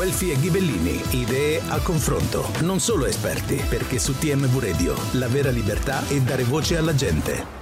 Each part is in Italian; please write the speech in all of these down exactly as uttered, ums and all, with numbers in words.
Guelfi e Ghibellini, idee a confronto, non solo esperti, perché su T M V Radio la vera libertà è dare voce alla gente.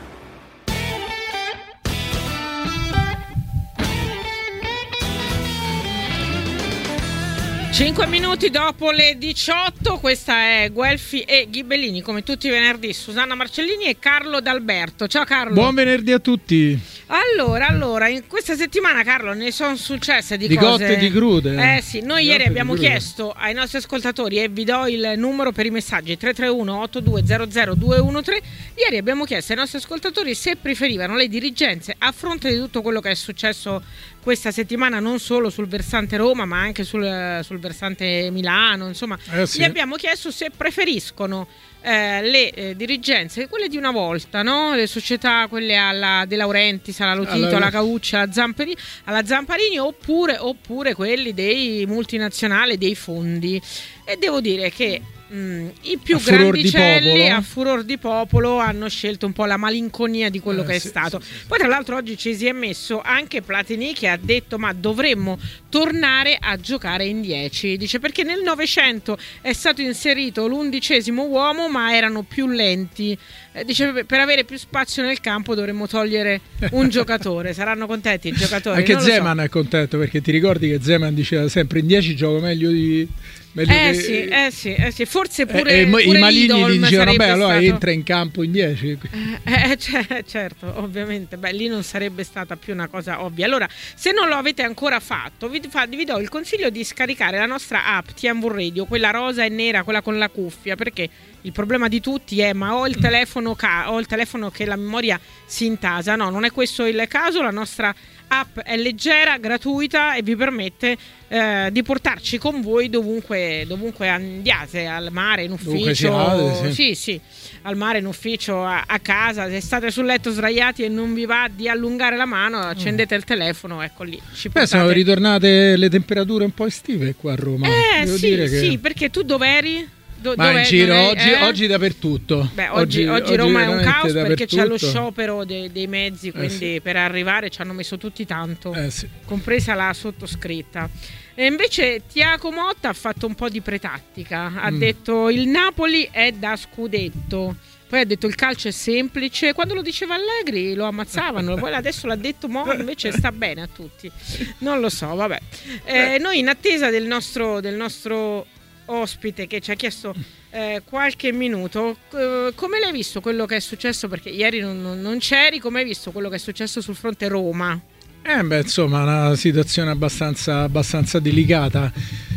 Cinque minuti dopo le diciotto, questa è Guelfi e Ghibellini, come tutti i venerdì, Susanna Marcellini e Carlo D'Alberto. Ciao Carlo. Buon venerdì a tutti. Allora, allora, in questa settimana, Carlo, ne sono successe di, di cose... cotte e di crude. Eh sì, noi di ieri abbiamo chiesto ai nostri ascoltatori, e vi do il numero per i messaggi, tre tre uno otto due zero zero due uno tre. Ieri abbiamo chiesto ai nostri ascoltatori se preferivano le dirigenze, a fronte di tutto quello che è successo questa settimana, non solo sul versante Roma, ma anche sul, sul versante Milano, insomma, eh sì. Gli abbiamo chiesto se preferiscono eh, le eh, dirigenze, quelle di una volta, no? Le società, quelle alla De Laurentiis, alla Lotito, alla, alla Cauccia, alla Zamparini, alla Zamparini oppure, oppure quelli dei multinazionali, dei fondi. E devo dire che Mm, i più a grandicelli a furor di popolo hanno scelto un po' la malinconia di quello eh, che è sì, stato sì, sì. Poi tra l'altro oggi ci si è messo anche Platini, che ha detto ma dovremmo tornare a giocare in dieci, dice, perché nel Novecento è stato inserito l'undicesimo uomo ma erano più lenti, eh, dice per avere più spazio nel campo dovremmo togliere un giocatore. Saranno contenti i giocatori? Anche non Zeman so. È contento, perché ti ricordi che Zeman diceva sempre in dieci gioco meglio di Eh, che... sì, eh sì, eh sì, forse pure, eh, eh, pure i Maligni Lidl gli dicevano beh allora stato... entra in campo in dieci. eh, eh, cioè, certo, ovviamente, beh, lì non sarebbe stata più una cosa ovvia. Allora, se non lo avete ancora fatto, vi, fa, vi do il consiglio di scaricare la nostra app T M V Radio, quella rosa e nera, quella con la cuffia, perché il problema di tutti è ma ho il telefono ca- ho il telefono che la memoria si intasa. No, non è questo il caso. La nostra app è leggera, gratuita e vi permette eh, di portarci con voi dovunque, dovunque andiate, al mare, in ufficio, siate, sì. sì sì al mare, in ufficio, a, a casa. Se state sul letto sdraiati e non vi va di allungare la mano, accendete mm. il telefono, ecco lì ci Beh, sono ritornate le temperature un po' estive qua a Roma. Eh Devo sì dire che... sì, perché tu dov'eri? Do, Ma in giro è, oggi, eh? oggi dappertutto. Beh, oggi, oggi, oggi Roma è un caos perché c'è lo dappertutto. sciopero dei, dei mezzi, quindi eh sì. per arrivare ci hanno messo tutti tanto, eh sì. compresa la sottoscritta. E invece Tiago Motta ha fatto un po' di pretattica, ha mm. detto il Napoli è da scudetto. Poi ha detto il calcio è semplice. Quando lo diceva Allegri lo ammazzavano, poi adesso l'ha detto Mo, invece sta bene a tutti. Non lo so, vabbè. Eh, noi in attesa del nostro, del nostro ospite che ci ha chiesto eh, qualche minuto, eh, come l'hai visto quello che è successo? Perché ieri non, non, non c'eri, come hai visto quello che è successo sul fronte Roma? Eh beh, insomma, una situazione abbastanza, abbastanza delicata.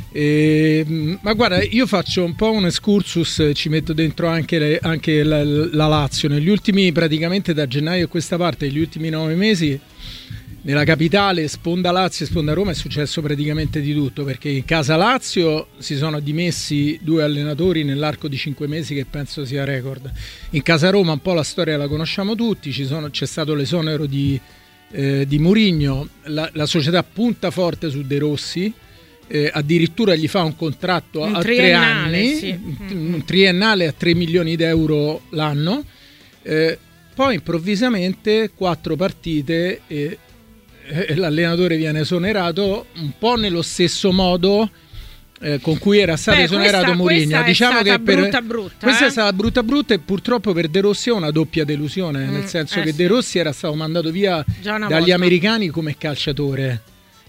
Eh, ma guarda, io faccio un po' un excursus, ci metto dentro anche, le, anche la, la Lazio. Negli ultimi, praticamente da gennaio a questa parte, negli ultimi nove mesi, nella capitale, sponda Lazio e sponda Roma, è successo praticamente di tutto, perché in casa Lazio si sono dimessi due allenatori nell'arco di cinque mesi, che penso sia record. In casa Roma un po' la storia la conosciamo tutti, ci sono, c'è stato l'esonero di Eh, di Mourinho, la, la società punta forte su De Rossi, eh, addirittura gli fa un contratto un a tre anni, sì. un, un triennale a tre milioni di euro l'anno, eh, poi improvvisamente quattro partite e, e l'allenatore viene esonerato un po' nello stesso modo Eh, con cui era stato Beh, esonerato Mourinho. Diciamo che per brutta, brutta, questa eh? è stata brutta brutta e purtroppo per De Rossi è una doppia delusione, mm, nel senso eh che sì. De Rossi era stato mandato via dagli volta. americani come calciatore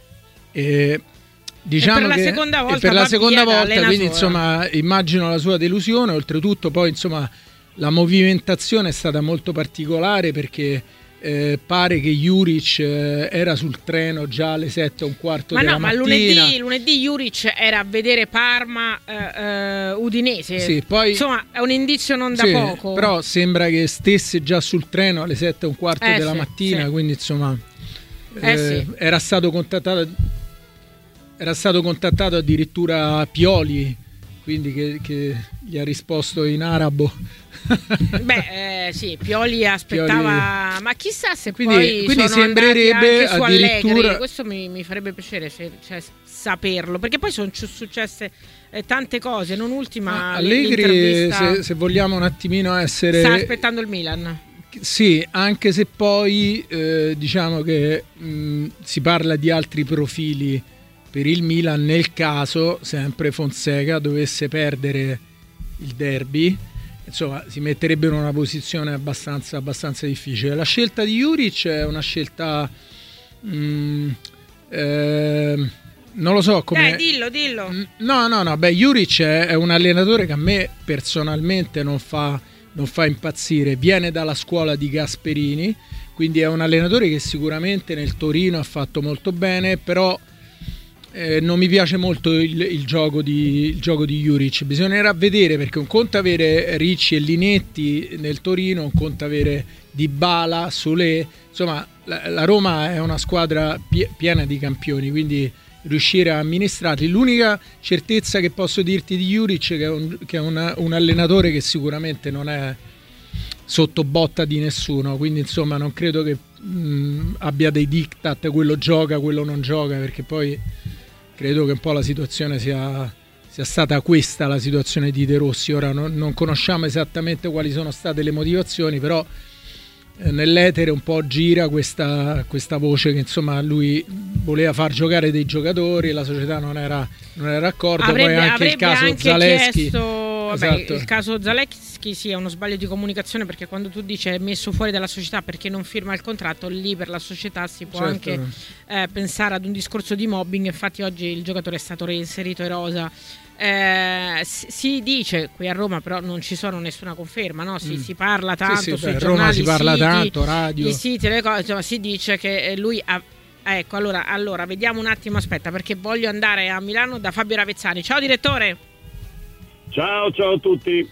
e diciamo e per la che seconda volta, e per la seconda volta quindi insomma immagino la sua delusione. Oltretutto poi insomma la movimentazione è stata molto particolare, perché Eh, pare che Juric eh, era sul treno già alle sette e un quarto ma della no, mattina. Ma lunedì, lunedì Juric era a vedere Parma eh, eh, Udinese. Sì, poi, insomma è un indizio non da sì, poco. Però sembra che stesse già sul treno alle sette e un quarto eh, della sì, mattina, sì. quindi insomma eh, eh, sì. era stato contattato era stato contattato addirittura Pioli, quindi che, che gli ha risposto in arabo. Beh, eh, sì, Pioli aspettava, Pioli... ma chissà se quindi, poi quindi sono sembrerebbe anche su addirittura Allegri. Questo mi, mi farebbe piacere se, cioè, saperlo, perché poi sono successe eh, tante cose, non ultima Allegri, se, se vogliamo un attimino essere, sta aspettando il Milan. Sì, anche se poi eh, diciamo che mh, si parla di altri profili per il Milan nel caso sempre Fonseca dovesse perdere il derby. Insomma, si metterebbe in una posizione abbastanza, abbastanza difficile. La scelta di Juric è una scelta mh, eh, non lo so come. Dai, dillo, dillo. No, no, no. Beh, Juric è, è un allenatore che a me personalmente non fa, non fa impazzire. Viene dalla scuola di Gasperini, quindi è un allenatore che sicuramente nel Torino ha fatto molto bene, però Eh, non mi piace molto il, il, gioco di, il gioco di Juric. Bisognerà vedere, perché un conto avere Ricci e Linetti nel Torino, un conto avere Dybala, Solé. Insomma, la, la Roma è una squadra pie, piena di campioni, quindi riuscire a amministrarli. L'unica certezza che posso dirti di Juric è che è, un, che è una, un allenatore che sicuramente non è sotto botta di nessuno, quindi insomma non credo che mh, abbia dei diktat, quello gioca, quello non gioca, perché poi credo che un po' la situazione sia, sia stata questa, la situazione di De Rossi. Ora non, non conosciamo esattamente quali sono state le motivazioni, però eh, nell'etere un po' gira questa, questa voce che insomma lui voleva far giocare dei giocatori e la società non era, non era d'accordo. Avrebbe, poi anche il caso anche Zaleschi chiesto... Vabbè, esatto. Il caso Zaleschi sì è uno sbaglio di comunicazione, perché quando tu dici è messo fuori dalla società perché non firma il contratto, lì per la società si può certo. anche eh, pensare ad un discorso di mobbing. Infatti oggi il giocatore è stato reinserito ai rosa. Eh, si dice qui a Roma, però non ci sono nessuna conferma, no? si, mm. si parla tanto sì, sì, sui beh, giornali, Roma si parla siti, tanto, radio, i siti, le cose, insomma, si dice che lui ha... Ecco, allora, allora vediamo un attimo, aspetta, perché voglio andare a Milano da Fabio Ravezzani. Ciao direttore. Ciao, ciao a tutti.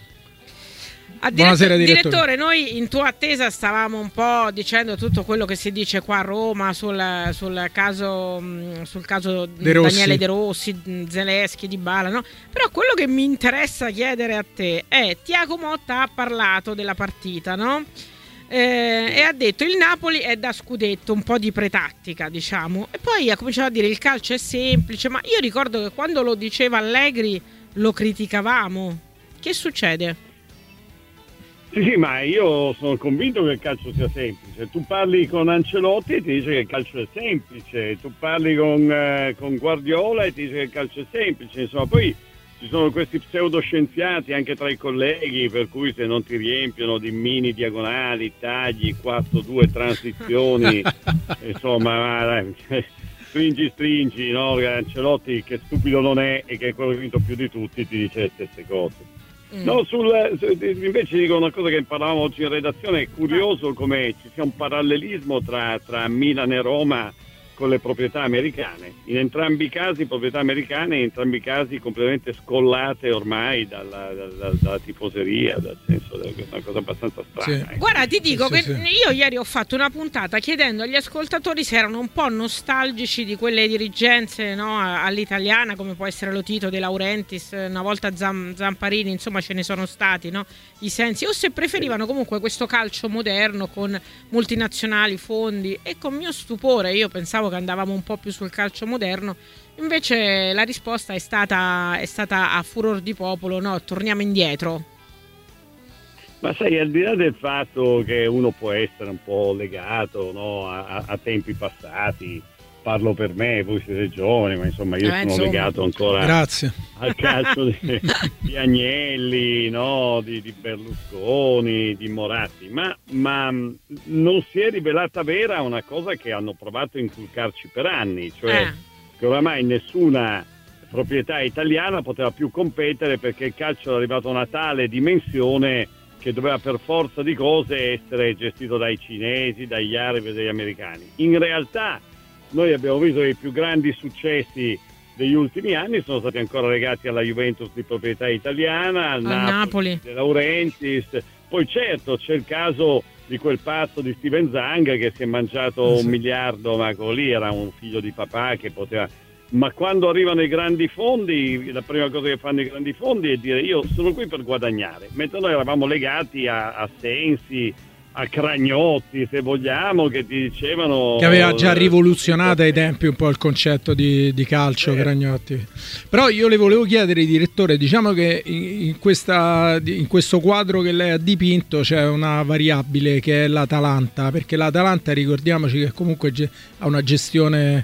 A Buonasera direttore, direttore. Noi in tua attesa stavamo un po' dicendo tutto quello che si dice qua a Roma sul, sul caso sul caso De Rossi. Daniele De Rossi, Zaleschi, Dybala, no? Però quello che mi interessa chiedere a te è: Tiago Motta ha parlato della partita, no? Eh, e ha detto il Napoli è da scudetto, un po' di pretattica, diciamo, e poi ha cominciato a dire il calcio è semplice. Ma io ricordo che quando lo diceva Allegri lo criticavamo. Che succede? Sì, sì, ma io sono convinto che il calcio sia semplice. Tu parli con Ancelotti e ti dice che il calcio è semplice, tu parli con, eh, con Guardiola e ti dice che il calcio è semplice. Insomma, poi ci sono questi pseudoscienziati anche tra i colleghi, per cui se non ti riempiono di mini diagonali, tagli, quattro due transizioni, insomma, stringi stringi, no? Ancelotti, che stupido non è e che è quello che ha vinto più di tutti, ti dice le stesse cose. Mm. No, sul, invece dico una cosa che parlavamo oggi in redazione: è curioso come ci sia un parallelismo tra, tra Milan e Roma con le proprietà americane. In entrambi i casi proprietà americane, in entrambi i casi completamente scollate ormai dalla, dalla, dalla tifoseria, dal senso che è una cosa abbastanza strana. Sì. Eh. Guarda, ti dico sì, che sì, sì. io ieri ho fatto una puntata chiedendo agli ascoltatori se erano un po' nostalgici di quelle dirigenze, no, all'italiana, come può essere lo Tito, De Laurentiis, una volta Zam, Zamparini, insomma ce ne sono stati, no, i Sensi, o se preferivano comunque questo calcio moderno con multinazionali, fondi. E con mio stupore io pensavo che andavamo un po' più sul calcio moderno, invece la risposta è stata, è stata a furor di popolo: no, torniamo indietro. Ma sai, al di là del fatto che uno può essere un po' legato, no, a, a tempi passati, parlo per me, voi siete giovani, ma insomma io eh, sono insomma. legato ancora Grazie. al calcio di, di Agnelli, no, di, di Berlusconi, di Moratti, ma, ma non si è rivelata vera una cosa che hanno provato a inculcarci per anni, cioè eh. che oramai nessuna proprietà italiana poteva più competere, perché il calcio era arrivato a una tale dimensione che doveva per forza di cose essere gestito dai cinesi, dagli arabi e dagli americani. In realtà noi abbiamo visto che i più grandi successi degli ultimi anni sono stati ancora legati alla Juventus di proprietà italiana, al, al Napoli, Napoli. De Laurentiis. Poi certo c'è il caso di quel pazzo di Steven Zang che si è mangiato sì. un miliardo, ma quello lì era un figlio di papà che poteva... Ma quando arrivano i grandi fondi, la prima cosa che fanno i grandi fondi è dire: io sono qui per guadagnare, mentre noi eravamo legati a, a Sensi, a Cragnotti, se vogliamo, che ti dicevano... Che aveva già rivoluzionato ai tempi un po' il concetto di, di calcio, eh. Cragnotti. Però io le volevo chiedere, direttore, diciamo che in, questa, in questo quadro che lei ha dipinto c'è una variabile che è l'Atalanta, perché l'Atalanta, ricordiamoci che comunque ha una gestione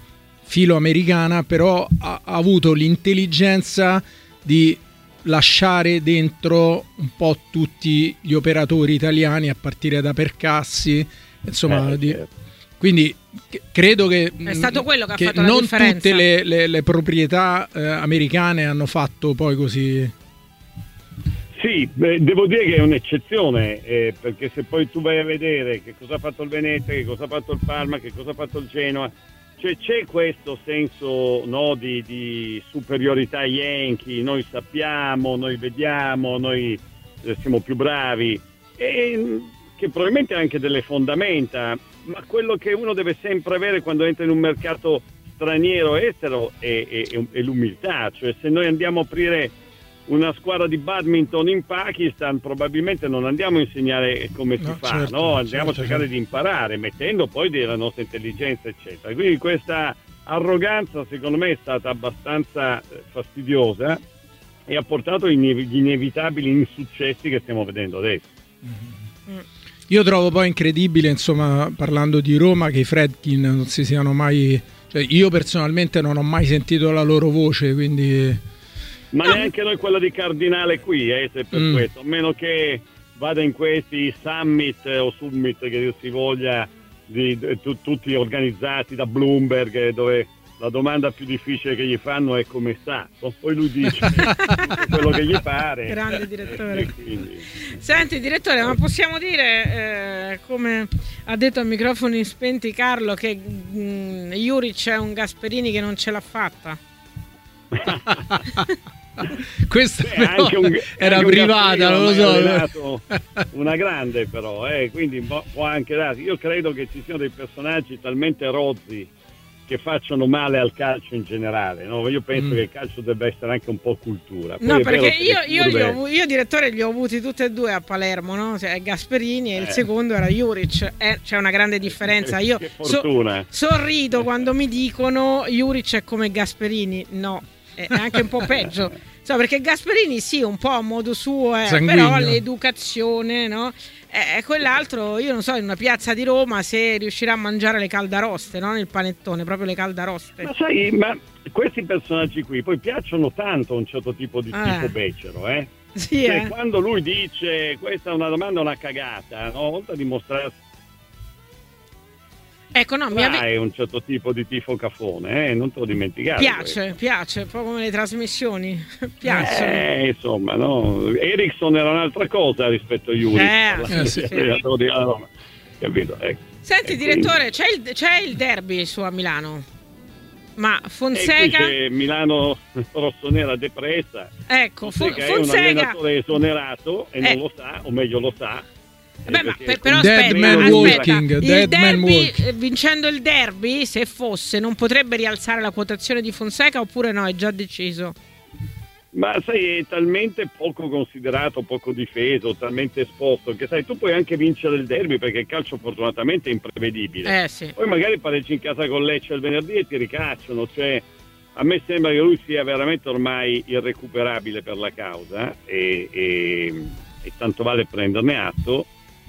filo americana, però ha, ha avuto l'intelligenza di lasciare dentro un po' tutti gli operatori italiani, a partire da Percassi, insomma, eh, di, certo. quindi credo che è stato quello che, che ha fatto la non differenza. tutte le, le, le proprietà eh, americane hanno fatto poi così. Sì, beh, devo dire che è un'eccezione, eh, perché se poi tu vai a vedere che cosa ha fatto il Venezia, che cosa ha fatto il Parma, che cosa ha fatto il Genoa, cioè c'è questo senso, no, di, di superiorità Yankee, noi sappiamo, noi vediamo, noi eh, siamo più bravi, e che probabilmente ha anche delle fondamenta, ma quello che uno deve sempre avere quando entra in un mercato straniero estero è, è, è l'umiltà. Cioè, se noi andiamo a aprire una squadra di badminton in Pakistan, probabilmente non andiamo a insegnare come si no, fa, certo, no? Andiamo certo, a cercare certo. di imparare, mettendo poi della nostra intelligenza, eccetera. Quindi questa arroganza, secondo me, è stata abbastanza fastidiosa e ha portato gli inevitabili insuccessi che stiamo vedendo adesso. Mm-hmm. Io trovo poi incredibile, insomma, parlando di Roma, che i Fredkin non si siano mai, cioè io personalmente non ho mai sentito la loro voce, quindi ma no. Neanche noi quella di Cardinale qui, eh, se per mm. questo, a meno che vada in questi summit o summit che dir si voglia, di, di, tu, tutti organizzati da Bloomberg, dove la domanda più difficile che gli fanno è come sta, poi lui dice quello che gli pare. Grande direttore. Quindi... Senti direttore, ma possiamo dire, eh, come ha detto a microfoni spenti Carlo, che mh, Juric è un Gasperini che non ce l'ha fatta? Questa Beh, anche un, era anche privata, non lo so, una grande però, eh, quindi può anche darsi. Io credo che ci siano dei personaggi talmente rozzi che facciano male al calcio in generale, no? Io penso mm. che il calcio debba essere anche un po' cultura. Poi no, perché io, io, curve... io, io direttore li ho avuti tutti e due a Palermo, no? Cioè, Gasperini e il eh. secondo era Juric, eh, c'è una grande differenza. Io che fortuna. So, sorrido quando mi dicono Juric è come Gasperini, no, è anche un po' peggio. So, perché Gasperini sì, un po' a modo suo, eh, però l'educazione, no? E eh, quell'altro, io non so, in una piazza di Roma se riuscirà a mangiare le caldaroste, no? Nel panettone, proprio le caldaroste. Ma sai, ma questi personaggi qui poi piacciono tanto a un certo tipo di eh. tipo becero, eh? Sì, cioè, eh. quando lui dice questa è una domanda, una cagata, no? Volta a dimostrarsi. Ecco, no, mi ave... è un certo tipo di tifo cafone, eh? Non te lo dimenticare. Piace, questo. piace, proprio come le trasmissioni. Piacciono. Eh, insomma, no. Eriksson era un'altra cosa rispetto a Juric. Eh, eh, sì, sì. Roma, capito? Ecco. Senti, e direttore, quindi... c'è, il, c'è il derby su a Milano, ma Fonseca... E qui c'è Milano rossonera depressa. Ecco, Fonseca, Fonseca è un allenatore esonerato e eh. non lo sa, o meglio lo sa. Beh, ma per, con... però dead aspetta, man aspetta. walking, il dead derby, man walking. Vincendo il derby, se fosse, non potrebbe rialzare la quotazione di Fonseca oppure no, è già deciso? Ma sai, è talmente poco considerato, poco difeso, talmente esposto, che sai, tu puoi anche vincere il derby perché il calcio fortunatamente è imprevedibile. Eh, sì. Poi magari pareggi in casa con Lecce il venerdì e ti ricacciano, cioè a me sembra che lui sia veramente ormai irrecuperabile per la causa e, e, e tanto vale prenderne atto.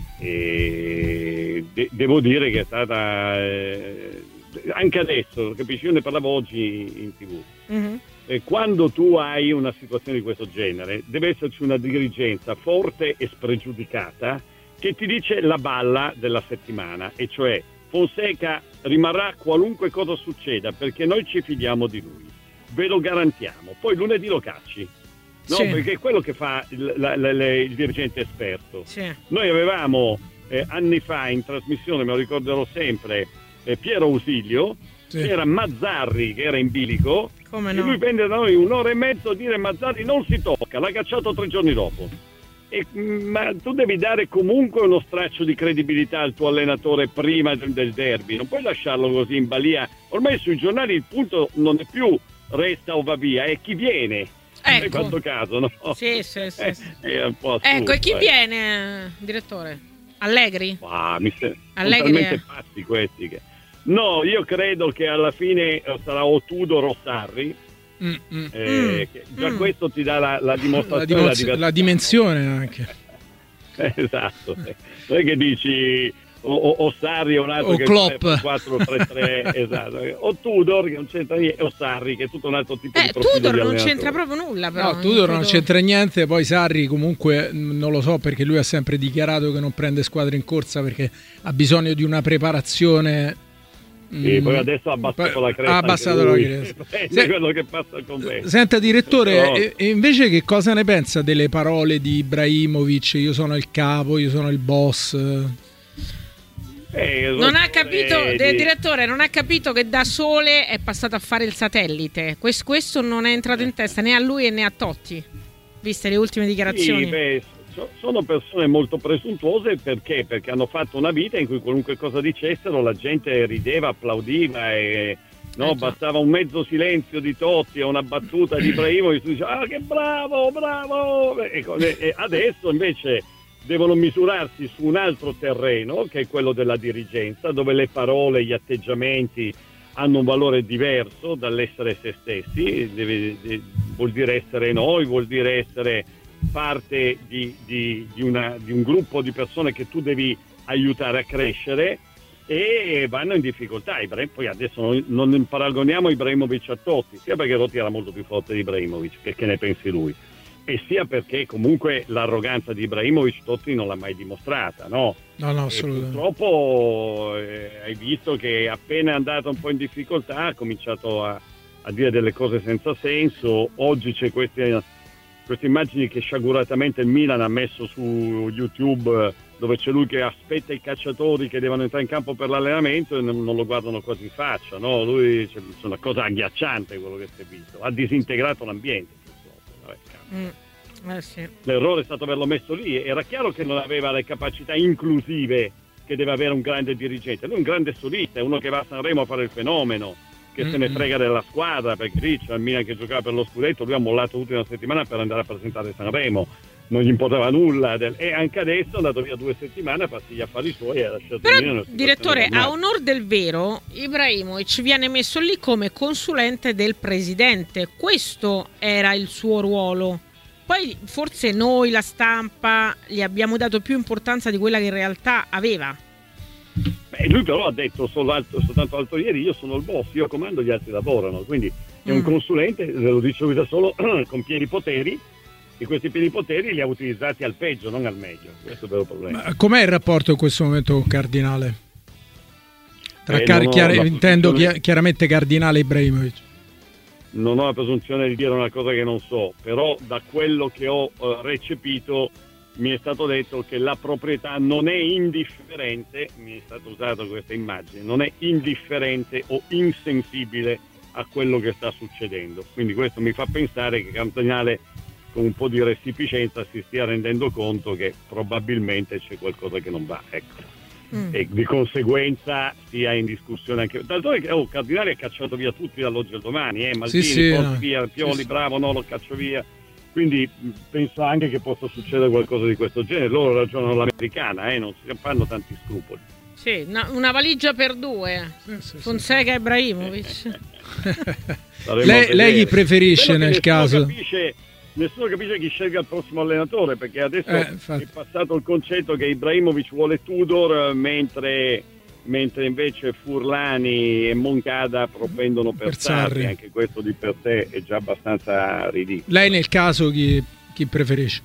E de- devo dire che è stata eh, anche adesso, capisci, io ne parlavo oggi in tv. Mm-hmm. E quando tu hai una situazione di questo genere deve esserci una dirigenza forte e spregiudicata che ti dice la balla della settimana, e cioè Fonseca rimarrà qualunque cosa succeda perché noi ci fidiamo di lui, ve lo garantiamo, poi lunedì lo cacci. No, sì. Perché è quello che fa il, la, la, la, il dirigente esperto. Sì. Noi avevamo eh, anni fa in trasmissione, me lo ricorderò sempre, eh, Piero Ausilio, sì. C'era Mazzarri che era in bilico. Come no? E lui venne da noi un'ora e mezzo a dire Mazzarri non si tocca, l'ha cacciato tre giorni dopo. E, ma tu devi dare comunque uno straccio di credibilità al tuo allenatore prima del, del derby, non puoi lasciarlo così in balia. Ormai sui giornali il punto non è più resta o va via, è chi viene. Ecco. Hai fatto caso, no? Sì, sì, sì. sì. È un po' assurdo, ecco, e chi eh. viene, direttore? Allegri? Ah, mi sembra Allegri talmente è... pazzi questi che... No, io credo che alla fine sarà o Tudor o Sarri. Mm, mm. Eh, che già mm. questo ti dà la, la dimostrazione, la, dimozio- la dimensione anche. Esatto. Non è che dici o, o, o Sarri è un altro o che Klopp. è quattro tre tre esatto, o Tudor che non c'entra niente, o Sarri che è tutto un altro tipo eh, di profilo Tudor di non allenatore. c'entra proprio nulla, però. No, Tudor non credo... c'entra niente, poi Sarri comunque non lo so, perché lui ha sempre dichiarato che non prende squadre in corsa perché ha bisogno di una preparazione. Sì, poi adesso ha abbassato la cresta. Ha abbassato la cresta. È quello che passa con me. Senta direttore, No. e, e invece che cosa ne pensa delle parole di Ibrahimovic? Io sono il capo, io sono il boss. Eh, Non ha capito, di- de- direttore, non ha capito che da Sole è passato a fare il satellite. Quest- questo non è entrato in testa né a lui né a Totti, viste le ultime dichiarazioni. Sì, beh, so- sono persone molto presuntuose perché? Perché hanno fatto una vita in cui qualunque cosa dicessero la gente rideva, applaudiva e no, Eh, già. bastava un mezzo silenzio di Totti o una battuta di Ibrahimovic e tu dici ah che bravo, bravo e, e- e adesso invece devono misurarsi su un altro terreno che è quello della dirigenza, dove le parole, gli atteggiamenti hanno un valore diverso dall'essere se stessi. Deve- de- vuol dire essere noi, vuol dire essere parte di, di- di una- di un gruppo di persone che tu devi aiutare a crescere, e vanno in difficoltà. Ibrahim- poi adesso non, non paragoniamo Ibrahimovic a Totti, sia perché Totti era molto più forte di Ibrahimovic, che, che ne pensi lui, e sia perché comunque l'arroganza di Ibrahimovic Totti non l'ha mai dimostrata, no? No, no, E assolutamente. purtroppo eh, hai visto che appena è andato un po' in difficoltà ha cominciato a, a dire delle cose senza senso. Oggi c'è queste, queste immagini che sciaguratamente il Milan ha messo su YouTube, eh, dove c'è lui che aspetta i calciatori che devono entrare in campo per l'allenamento e non, non lo guardano quasi in faccia, no? Lui, c'è, c'è una cosa agghiacciante quello che si è visto, ha disintegrato l'ambiente purtroppo. Vabbè, cavolo. Mm. Eh sì. L'errore è stato averlo messo lì. Era chiaro che non aveva le capacità inclusive che deve avere un grande dirigente. Lui è un grande solista, è uno che va a Sanremo a fare il fenomeno, che Mm-hmm. se ne frega della squadra, perché lì c'è il Milan che giocava per lo scudetto, lui ha mollato l'ultima settimana per andare a presentare Sanremo, non gli importava nulla del... e anche adesso è andato via due settimane a farsi gli affari suoi e ha lasciato il Milan in Però, una situazione direttore, a normale. onor del vero, Ibrahimovic viene messo lì come consulente del presidente. Questo era il suo ruolo. Poi forse noi, la stampa, gli abbiamo dato più importanza di quella che in realtà aveva. Beh, lui però ha detto solo alto, soltanto l'altro ieri: io sono il boss, io comando, gli altri lavorano. Quindi è un Mm. consulente, lo dice lui da solo, con pieni poteri, e questi pieni poteri li ha utilizzati al peggio, non al meglio. Questo è il vero problema. Ma com'è il rapporto in questo momento con Cardinale? Tra Eh, Car- non ho chiar- la intendo posizione- chi- chiaramente Cardinale e Ibrahimovic. Non ho la presunzione di dire una cosa che non so, però da quello che ho eh, recepito mi è stato detto che la proprietà non è indifferente, mi è stata usata questa immagine, non è indifferente o insensibile a quello che sta succedendo. Quindi questo mi fa pensare che Cardinale, con un po' di resipiscenza, si stia rendendo conto che probabilmente c'è qualcosa che non va, ecco. Mm. E di conseguenza sia in discussione anche d'altronde che oh, Cardinale ha cacciato via tutti dall'oggi al domani, eh, Maldini, Sì, sì, porti no. via, Pioli, Sì, sì. bravo, no, lo caccio via. Quindi mh, penso anche che possa succedere qualcosa di questo genere. Loro ragionano all'americana, eh, non si fanno tanti scrupoli. Sì, una, una valigia per due. Sì, sì, sì. Fonseca e Ibrahimovic. Staremo a Lei, vedere. lei chi preferisce Spero che nel nessuno caso? Capisce, nessuno capisce chi scelga il prossimo allenatore, perché adesso Eh, infatti. è passato il concetto che Ibrahimovic vuole Tudor, eh, mentre, mentre invece Furlani e Moncada propendono per, Per Sarri. Sarri. Anche questo di per sé è già abbastanza ridicolo. Lei nel caso chi, chi preferisce?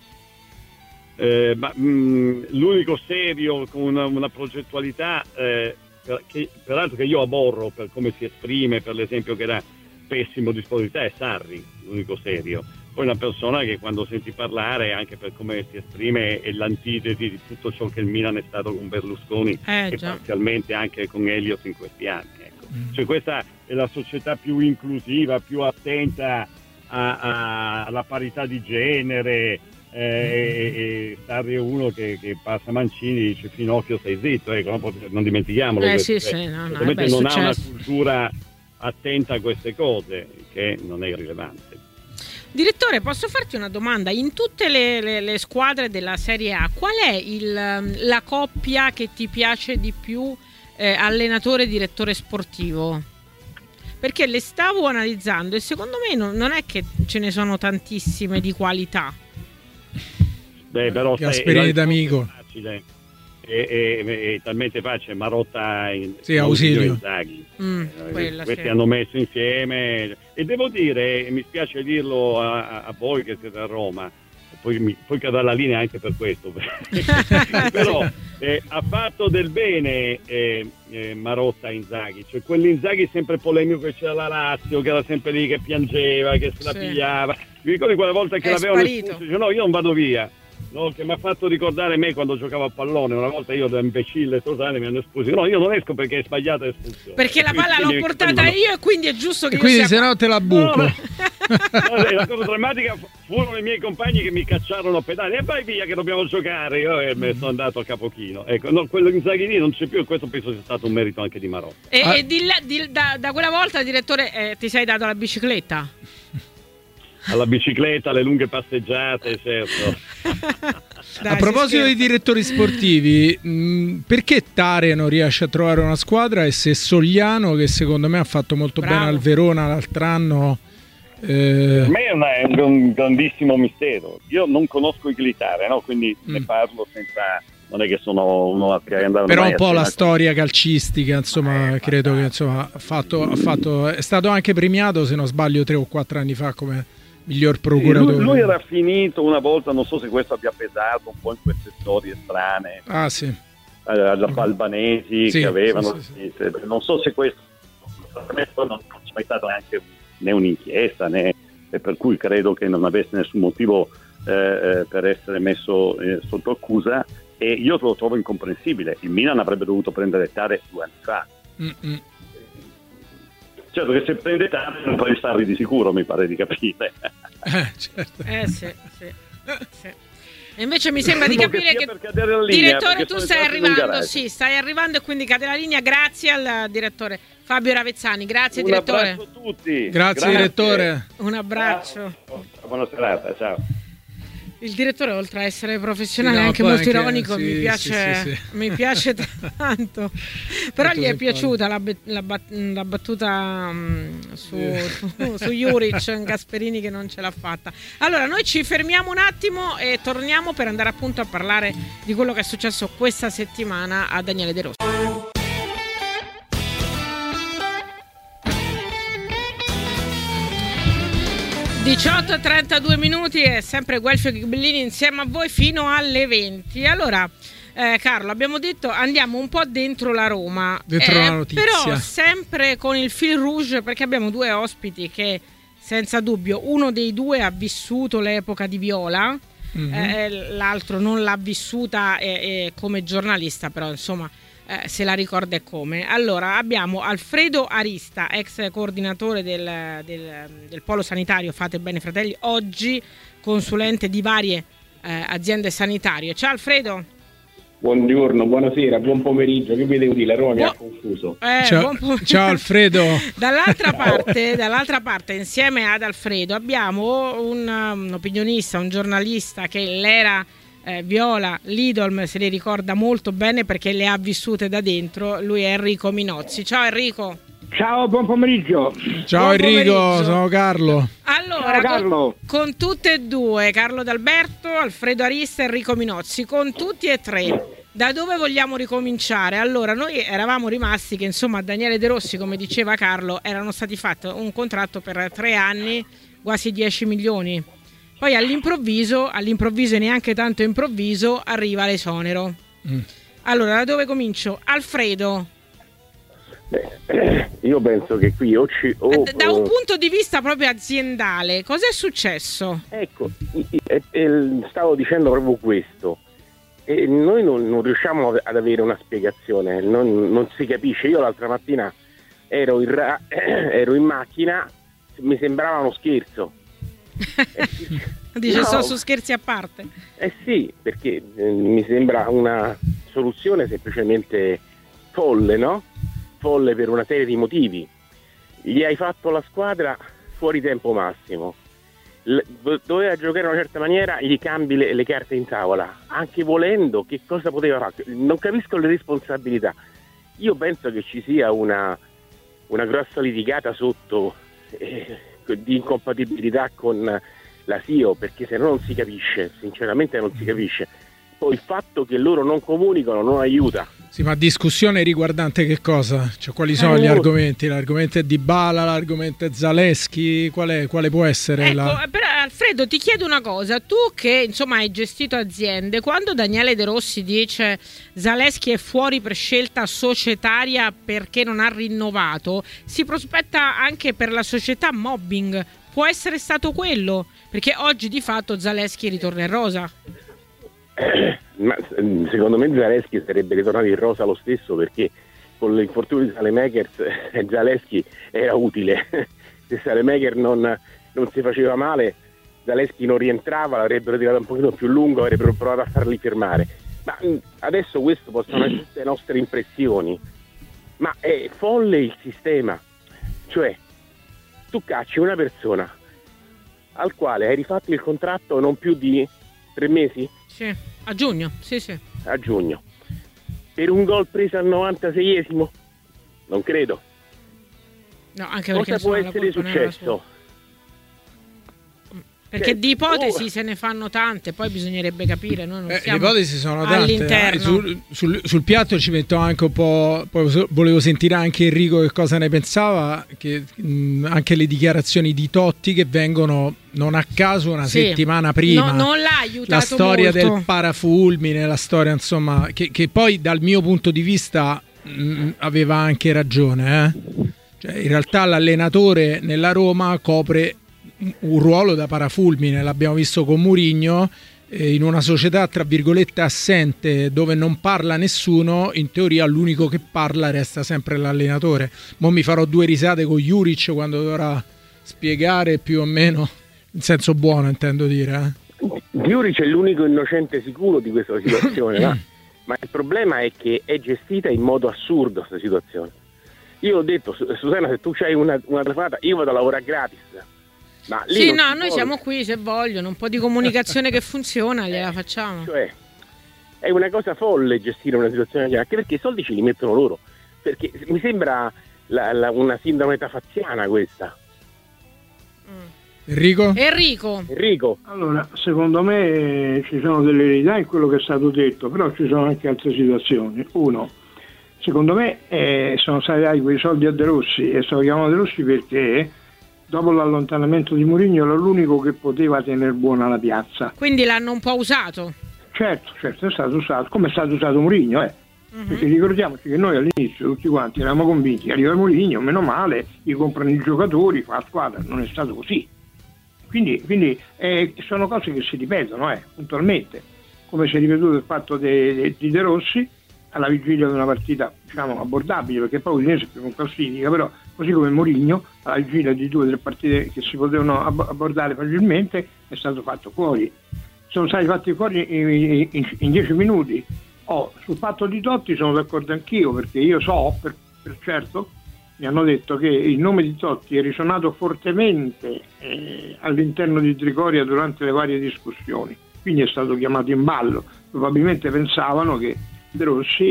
Eh, ma, mh, l'unico serio con una, una progettualità eh, per, che, peraltro che io aborro per come si esprime, per l'esempio che dà pessimo di disponibilità, è Sarri, l'unico serio. Poi una persona che quando senti parlare, anche per come si esprime, è l'antitesi di tutto ciò che il Milan è stato con Berlusconi Eh, e già. parzialmente anche con Elliott in questi anni, ecco. Cioè questa è la società più inclusiva, più attenta a- a- alla parità di genere, eh, e, e Sarri è uno che, che passa Mancini e dice Finocchio stai zitto, ecco, non, pot- non dimentichiamolo. Eh, questo, sì, sì, no, no, certamente eh beh, è non ha una successo. cultura attenta a queste cose, che non è irrilevante. Direttore, posso farti una domanda? In tutte le, le- le squadre della Serie A, qual è il, la coppia che ti piace di più, eh, allenatore e direttore sportivo? Perché le stavo analizzando e secondo me non, non è che ce ne sono tantissime di qualità. Beh, però sai, Gasperini la risposta d'amico. è facile. che è, è, è talmente facile, Marotta in, sì, Ausilio Inzaghi. Mm, eh, quella, questi sì. hanno messo insieme, e devo dire, mi spiace dirlo a, a voi che siete a Roma, poi, mi, poi cadrà la linea anche per questo però eh, ha fatto del bene eh, eh, Marotta Inzaghi, cioè quell'Inzaghi sempre polemico che c'era la Lazio, che era sempre lì che piangeva, che se la sì. pigliava. Mi ricordi quella volta che è l'avevano espulso, dice no, io non vado via. No, che mi ha fatto ricordare me quando giocavo a pallone, una volta io da imbecille totale mi hanno espulso. No, io non esco perché è sbagliata l'espulsione. Perché la palla l'ho portata io e quindi è giusto che e io quindi sia... se no te la buco. No, no, la cosa drammatica furono i miei compagni che mi cacciarono a pedali e vai via che dobbiamo giocare, io e me sono andato a capochino. Ecco, no, quello Inzaghi lì non c'è più e questo penso sia stato un merito anche di Marotta. E, ah. e di là, di, da, da quella volta, direttore, eh, ti sei dato la bicicletta? Alla bicicletta, alle lunghe passeggiate, certo. Dai, a proposito dei direttori sportivi, mh, perché Tare non riesce a trovare una squadra e se Sogliano, che secondo me ha fatto molto Bravo. bene al Verona l'altro anno, eh... per me è, una, è un grandissimo mistero. Io non conosco il Glitare, no? Quindi mm. ne parlo senza... non è che sono uno che andava però un po' la storia calcistica, insomma, eh, credo che insomma ha fatto, ha fatto è stato anche premiato, se non sbaglio, tre o quattro anni fa come miglior procuratore. Sì, lui, lui era finito una volta, non so se questo abbia pesato un po' in queste storie strane. Ah sì. Da albanesi sì, che avevano, sì, sì, sì. non so se questo non c'è mai stata neanche né un'inchiesta né, e per cui credo che non avesse nessun motivo eh, per essere messo eh, sotto accusa. E io lo trovo incomprensibile. Il Milan avrebbe dovuto prendere Tare due anni fa. Mm-mm. Certo che se prende Tare non puoi starli di sicuro, mi pare di capire. Eh, certo. eh sì, sì, sì. E invece mi sembra di no, capire che, che linea, direttore, tu stai arrivando, sì, stai arrivando e quindi cade la linea. Grazie al direttore Fabio Ravezzani. Grazie, un direttore. Un abbraccio a tutti. Grazie, Grazie. direttore. Un abbraccio. Ciao. Buona serata, ciao. Il direttore, oltre a essere professionale, sì, no, è anche molto anche, ironico, sì, mi piace, sì, sì, sì. mi piace tanto. Però molto gli è simpatico. piaciuta la, la, la battuta um, su, su, su Juric Gasperini che non ce l'ha fatta. Allora, noi ci fermiamo un attimo e torniamo per andare appunto a parlare di quello che è successo questa settimana a Daniele De Rossi. diciotto e trentadue minuti e sempre Guelfio Ghibellini insieme a voi fino alle venti. Allora, eh, Carlo, abbiamo detto andiamo un po' dentro la Roma, dentro eh, la notizia. Però sempre con il fil rouge, perché abbiamo due ospiti che senza dubbio uno dei due ha vissuto l'epoca di Viola, mm-hmm. eh, l'altro non l'ha vissuta eh, eh, come giornalista, però insomma Eh, se la ricorda e come. Allora abbiamo Alfredo Arista, ex coordinatore del, del, del polo sanitario Fate Bene Fratelli, oggi consulente di varie eh, aziende sanitarie. Ciao Alfredo. Buongiorno, buonasera, buon pomeriggio. Che vi devo dire? La Roma mi ha confuso. Eh, ciao, ciao Alfredo. Dall'altra parte, dall'altra parte, insieme ad Alfredo abbiamo un, un opinionista, un giornalista che l'era Eh, Viola, l'Idolm se le ricorda molto bene perché le ha vissute da dentro. Lui è Enrico Minozzi. Ciao Enrico. Ciao, buon pomeriggio. Ciao buon Enrico, pomeriggio. Sono Carlo. Allora, Ciao, Carlo. Con, con tutte e due, Carlo D'Alberto, Alfredo Arista e Enrico Minozzi, con tutti e tre, da dove vogliamo ricominciare? Allora, noi eravamo rimasti che insomma a Daniele De Rossi, come diceva Carlo, erano stati fatti un contratto per tre anni, quasi dieci milioni. Poi all'improvviso, all'improvviso e neanche tanto improvviso, arriva l'esonero. Mm. Allora, da dove comincio? Alfredo. Beh, io penso che qui o ci... O, da un punto di vista proprio aziendale, cos'è successo? Ecco, stavo dicendo proprio questo. E noi non, non riusciamo ad avere una spiegazione, non, non si capisce. Io l'altra mattina ero in, ra- ero in macchina, mi sembrava uno scherzo. Dice no, so su scherzi a parte. Eh sì, perché eh, mi sembra una soluzione semplicemente folle, no? Folle per una serie di motivi. Gli hai fatto la squadra fuori tempo massimo, L- doveva giocare in una certa maniera, gli cambi le, le carte in tavola, anche volendo, che cosa poteva fare? Non capisco le responsabilità. Io penso che ci sia una, una grossa litigata sotto eh, di incompatibilità con la S I O, perché se no non si capisce, sinceramente non si capisce. poi il fatto che loro non comunicano non aiuta. Sì, ma discussione riguardante che cosa? Cioè, quali sono gli argomenti? L'argomento è Dybala, l'argomento è Zalewski, quale, quale può essere? Ecco, la... però, Alfredo, ti chiedo una cosa, tu che insomma hai gestito aziende, quando Daniele De Rossi dice Zalewski è fuori per scelta societaria perché non ha rinnovato, si prospetta anche per la società mobbing, può essere stato quello? Perché oggi di fatto Zalewski ritorna in rosa. Ma secondo me Zalewski sarebbe ritornato in rosa lo stesso, perché con l'infortunio di Saelemaekers Zalewski era utile. Se Saelemaekers non, non si faceva male, Zalewski non rientrava, l'avrebbero tirato un pochino più lungo, avrebbero provato a farli fermare. Ma adesso questo possono essere tutte le nostre impressioni, ma è folle il sistema. Cioè, tu cacci una persona al quale hai rifatto il contratto non più di tre mesi? Sì, a giugno, sì sì. A giugno. Per un gol preso al novantaseiesimo? Non credo. No, anche perché cosa può essere successo? Perché Cioè, di ipotesi oh. se ne fanno tante, poi bisognerebbe capire. Noi non Eh, le siamo ipotesi sono tante. all'interno. Eh, sul, sul, sul piatto ci metto anche un po'. Poi volevo sentire anche Enrico che cosa ne pensava. Che mh, anche le dichiarazioni di Totti che vengono non a caso una Sì. settimana prima. No, non l'ha aiutato la storia molto. del parafulmine, la storia insomma, che, che poi dal mio punto di vista mh, aveva anche ragione. Eh? Cioè, in realtà l'allenatore nella Roma copre un ruolo da parafulmine, l'abbiamo visto con Mourinho, eh, in una società tra virgolette assente dove non parla nessuno, in teoria l'unico che parla resta sempre l'allenatore. Mo mi farò due risate con Juric quando dovrà spiegare più o meno, in senso buono intendo dire. Eh. Juric è l'unico innocente sicuro di questa situazione, ma, ma il problema è che è gestita in modo assurdo questa situazione. Io ho detto, Susanna, se tu c'hai una, una telefonata, io vado a lavorare gratis. Ma lì Sì, non no, si noi vuole. siamo qui se vogliono, un po' di comunicazione che funziona, gliela facciamo. Cioè, è una cosa folle gestire una situazione così, anche perché i soldi ce li mettono loro. Perché mi sembra la, la, una sindrome tafaziana questa. Enrico? Enrico. Enrico. Allora, secondo me eh, ci sono delle verità in quello che è stato detto, però ci sono anche altre situazioni. Uno, secondo me eh, sono stati dati quei soldi a De Rossi, e sto chiamando De Rossi perché dopo l'allontanamento di Mourinho era l'unico che poteva tenere buona la piazza. Quindi l'hanno un po' usato. Certo, certo, è stato usato, come è stato usato Mourinho, eh. Mhm. Perché ricordiamoci che noi all'inizio tutti quanti eravamo convinti che arriva Mourinho, meno male, gli comprano i giocatori, fa la squadra, non è stato così. Quindi, quindi eh, sono cose che si ripetono, eh, puntualmente, come si è ripetuto il fatto de, de, di De Rossi alla vigilia di una partita, diciamo, abbordabile, perché poi l'Udinese è più con classifica, però così come Mourinho alla vigilia di due o tre partite che si potevano ab- abbordare facilmente è stato fatto fuori. Sono stati fatti fuori in, in, in dieci minuti. Oh, sul fatto di Totti sono d'accordo anch'io, perché io so per, per certo, mi hanno detto che il nome di Totti è risuonato fortemente eh, all'interno di Trigoria durante le varie discussioni, quindi è stato chiamato in ballo. Probabilmente pensavano che De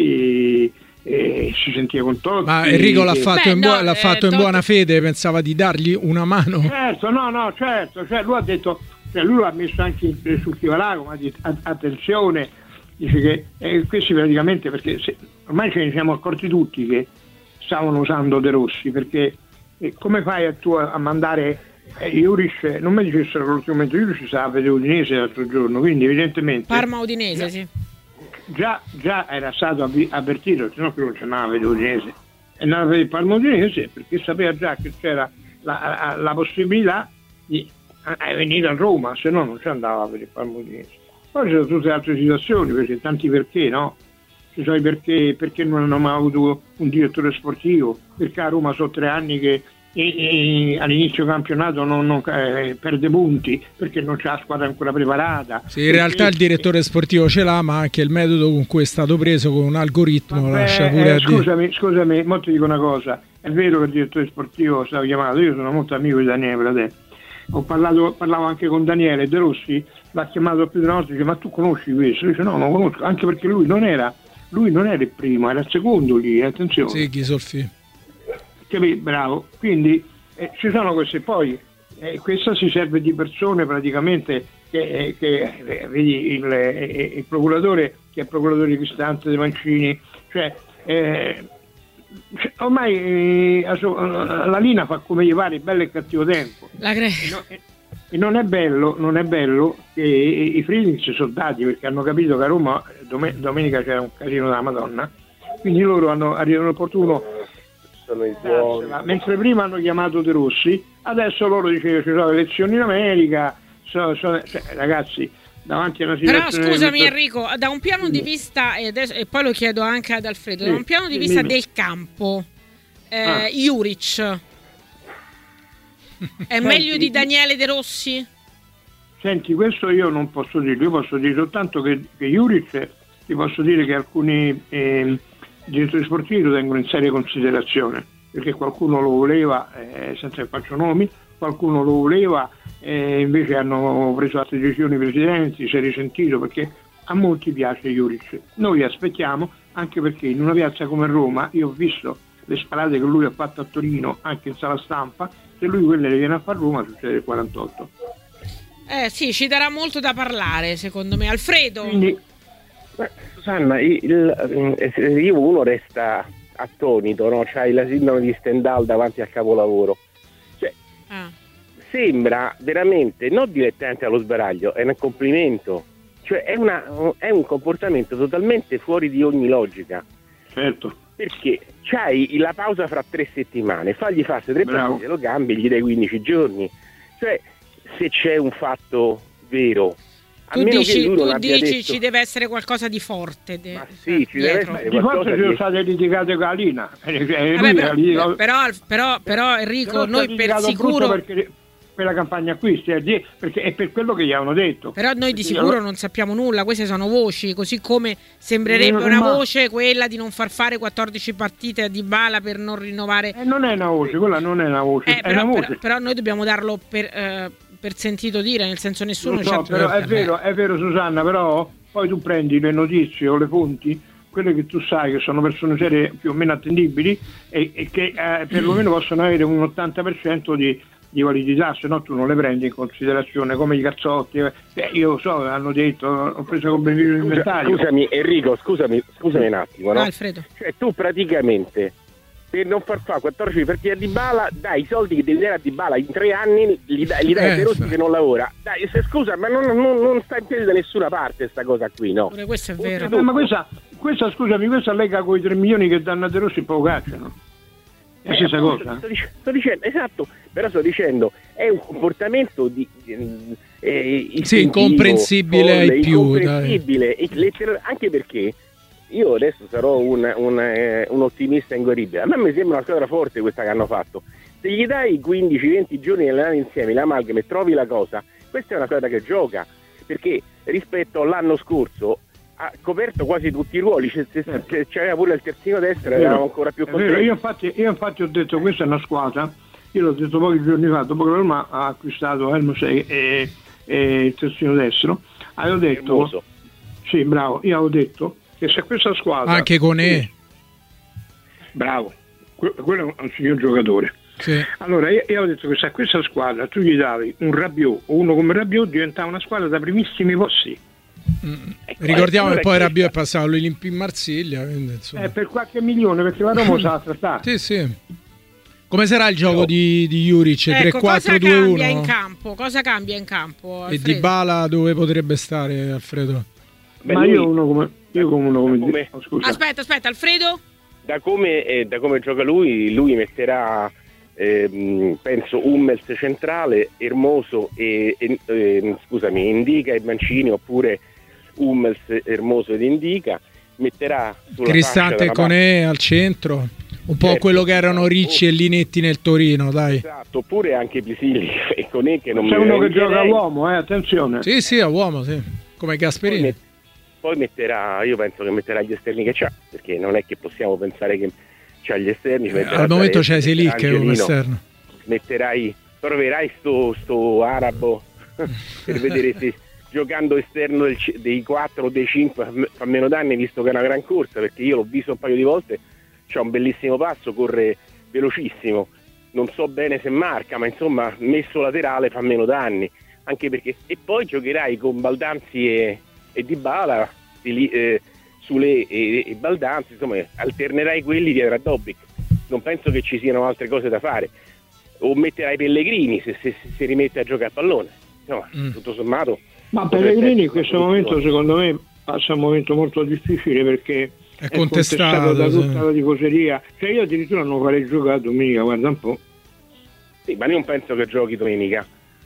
Rossi eh, si sentiva con Totti. Ma Enrico l'ha fatto, Beh, in, bu- no, l'ha eh, fatto in Totti- buona fede, pensava di dargli una mano. Certo, no, no, certo, cioè lui ha detto, cioè lui l'ha messo anche in, sul Chivalago, ma ha detto, "A- attenzione", dice che eh, questi praticamente, perché se, ormai ce ne siamo accorti tutti che stavano usando De Rossi, perché eh, come fai a, tu a, a mandare eh, Juric, non mi dicessero l'ultimo momento, Juric stava a vedere Udinese l'altro giorno, quindi evidentemente Parma Udinese, sì. già, già era stato avvi- avvertito, se no che non c'è andava a vedere Udinese, e andava a vedere Parma Udinese perché sapeva già che c'era la, la, la possibilità di eh, venire a Roma, se no non ci andava a vedere Parma Udinese. Poi ci sono tutte le altre situazioni, perché tanti perché, no? Ci sono i perché, perché non hanno mai avuto un direttore sportivo, perché a Roma sono tre anni che e, e, all'inizio campionato non, non eh, perde punti, perché non c'è la squadra ancora preparata. Sì, in realtà il direttore sportivo ce l'ha, ma anche il metodo con cui è stato preso con un algoritmo Vabbè, lascia pure eh, a dire. scusami, scusami, mo ti dico una cosa, è vero che il direttore sportivo stava chiamato, io sono molto amico di Daniele Pratè. Ho parlato, parlavo anche con Daniele De Rossi, l'ha chiamato più di una volta, dice ma tu conosci questo? Io dice no, non conosco, anche perché lui non era lui non era il primo, era il secondo lì, attenzione. Sì, Ghisolfi. Capì? Bravo. Quindi eh, ci sono queste, poi eh, questa si serve di persone praticamente che, che eh, vedi il, eh, il procuratore che è procuratore di Cristante, De Mancini, cioè eh, ormai eh, la Lina fa come gli pare, bello e cattivo tempo. La cre- e, no, e, e non è bello, non è bello che i, i freelance soldati, perché hanno capito che a Roma dom- domenica c'era un casino della Madonna, quindi loro hanno arrivato opportuno, mentre prima hanno chiamato De Rossi, adesso loro dicono che ci sono le elezioni in America, sono, sono, cioè, ragazzi, davanti a una situazione... Però scusami di... Enrico, da un piano di vista, e, adesso, e poi lo chiedo anche ad Alfredo, sì, da un piano di sì, vista sì. del campo, eh, ah. Juric è Senti, meglio di Daniele De Rossi? Senti, questo io non posso dirlo, io posso dire soltanto che, che Juric, ti posso dire che alcuni eh, direttori sportivi lo tengono in seria considerazione, perché qualcuno lo voleva, eh, senza che faccio nomi, qualcuno lo voleva, eh, invece hanno preso altre decisioni i presidenti, si è risentito, perché a molti piace Juric. Noi aspettiamo, anche perché in una piazza come Roma, io ho visto le sparate che lui ha fatto a Torino, anche in sala stampa, se lui quelle le viene a fare a Roma succede il quarantotto. Eh sì, ci darà molto da parlare secondo me. Alfredo? Quindi, Beh, Susanna, il, il, io uno resta attonito, no? C'hai la sindrome di Stendhal davanti al capolavoro. Cioè, Ah. sembra veramente, non direttamente allo sbaraglio, è un complimento. Cioè è, una, è un comportamento totalmente fuori di ogni logica. certo. Perché c'hai la pausa fra tre settimane, fagli farsi tre Bravo. partite, lo cambi, gli dai quindici giorni. Cioè, se c'è un fatto vero, a Tu meno dici, che lui non tu abbia dici detto, ci deve essere qualcosa di forte de- ma sì, ci deve dietro. essere Di qualcosa forza ci sono di... state litigate con la Lina. Eh, lui Vabbè, era litigato- però, però, però, però Enrico, però noi sta per litigato brutto sicuro perché, per la campagna acquisti, eh, di- perché è per quello che gli avevano detto. però noi di Perché sicuro allora- non sappiamo nulla, queste sono voci, così come sembrerebbe Eh, una ma- voce quella di non far fare quattordici partite a Dybala per non rinnovare. Eh, non è una voce, quella non è una voce, Eh, è però, una voce. però- però noi dobbiamo darlo per, eh, per sentito dire, nel senso nessuno Lo ci so, ha- però è Eh, vero, è vero Susanna, però poi tu prendi le notizie o le fonti, quelle che tu sai che sono persone serie più o meno attendibili e, e che eh, perlomeno possono avere un ottanta per cento di, di validità, se no tu non le prendi in considerazione, come i cazzotti. Eh, io so, hanno detto, ho preso con beneficio Scusa, inventario. scusami Enrico, scusami, scusami un attimo, no? Ah, Alfredo. Cioè tu praticamente per non far fare quattordici partite a Dybala dai i soldi che devi dare a Dybala in tre anni, gli dai, gli dai Eh, a De Rossi sì. che non lavora. Dai, se, scusa, ma non, non, non sta in piedi da nessuna parte sta cosa qui, no? Pure questo è vero. Eh, ma questa, questa, scusami, questa lega con i tre milioni che danno a De Rossi poco cacciano. È la Eh, stessa appunto, cosa. Sto, dic- sto dicendo, esatto, però sto dicendo, è un comportamento di, di eh, istintivo, Sì, incomprensibile ai folle, più, incomprensibile, e letter- anche perché io adesso sarò un, un, eh, un ottimista inguaribile. A me mi sembra una squadra forte questa che hanno fatto. Se gli dai quindici venti giorni di allenare insieme l'amalgama e trovi la cosa, questa è una squadra che gioca, perché rispetto all'anno scorso ha coperto quasi tutti i ruoli, c'è, c'è, c'è- c'era pure il terzino destro, eravamo ancora più È vero, contenti. io, infatti, io infatti ho detto questa è una squadra, io l'ho detto pochi giorni fa, dopo che la Roma ha acquistato Elmos e, e, e il terzino destro, avevo detto, Hermoso. sì bravo, io avevo detto che se questa squadra... Anche con E. Bravo, que- quello è un signor giocatore. Sì. Allora io, io avevo detto che se a questa squadra tu gli davi un Rabiot o uno come Rabiot diventava una squadra da primissimi posti. Ecco, Ricordiamo allora che poi è Rabiot è questa. passato all'Olimpia in Marsiglia, quindi, insomma. Eh, per qualche milione perché la Roma sa trattare. Sì, sì. Come sarà il gioco di, di Juric? tre Ecco, quattro cosa due cambia in uno? campo? Cosa cambia in campo? E Alfredo? Dybala dove potrebbe stare, Alfredo? Beh, Ma lui- io uno come io come uno come, come- oh, scusa. Aspetta, aspetta, Alfredo? Da come, eh, da come gioca lui, lui metterà ehm, penso Hummels centrale, Hermoso e, e ehm, scusami, Indica e Mancini, oppure Hummels, Hermoso ed Indica, metterà sulla Cristante fascia e da Conè al centro, un po' Certo, quello che erano Ricci e Linetti nel Torino, dai. esatto, oppure anche Pisilli e Conè che non C'è mi uno che verrà gioca a in uomo, eh, attenzione. Sì, sì, a uomo, sì. Come poi, Gasperini. met- poi metterà, io penso che metterà gli esterni che c'ha, perché non è che possiamo pensare che c'ha gli esterni. Eh, metterà al momento Zaleschi, c'è Selic metterà come Angelino, esterno. metterai, troverai sto, sto arabo per vedere se giocando esterno del c- dei quattro o dei cinque fa- fa meno danni, visto che è una gran corsa, perché io l'ho visto un paio di volte, c'ha un bellissimo passo, corre velocissimo, non so bene se marca, ma insomma messo laterale fa meno danni, anche perché e poi giocherai con Baldanzi e, e Dybala di, eh, Sule e, e Baldanzi, insomma alternerai quelli dietro a Dobbik. Non penso che ci siano altre cose da fare, o metterai Pellegrini se, se, se si rimette a giocare a pallone, insomma mm. tutto sommato. Ma Pellegrini in questo momento secondo me passa un momento molto difficile perché è contestato, è contestato da tutta sì. la tifoseria, cioè io addirittura non farei giocare domenica, guarda un po'. Sì, ma io non penso che giochi domenica,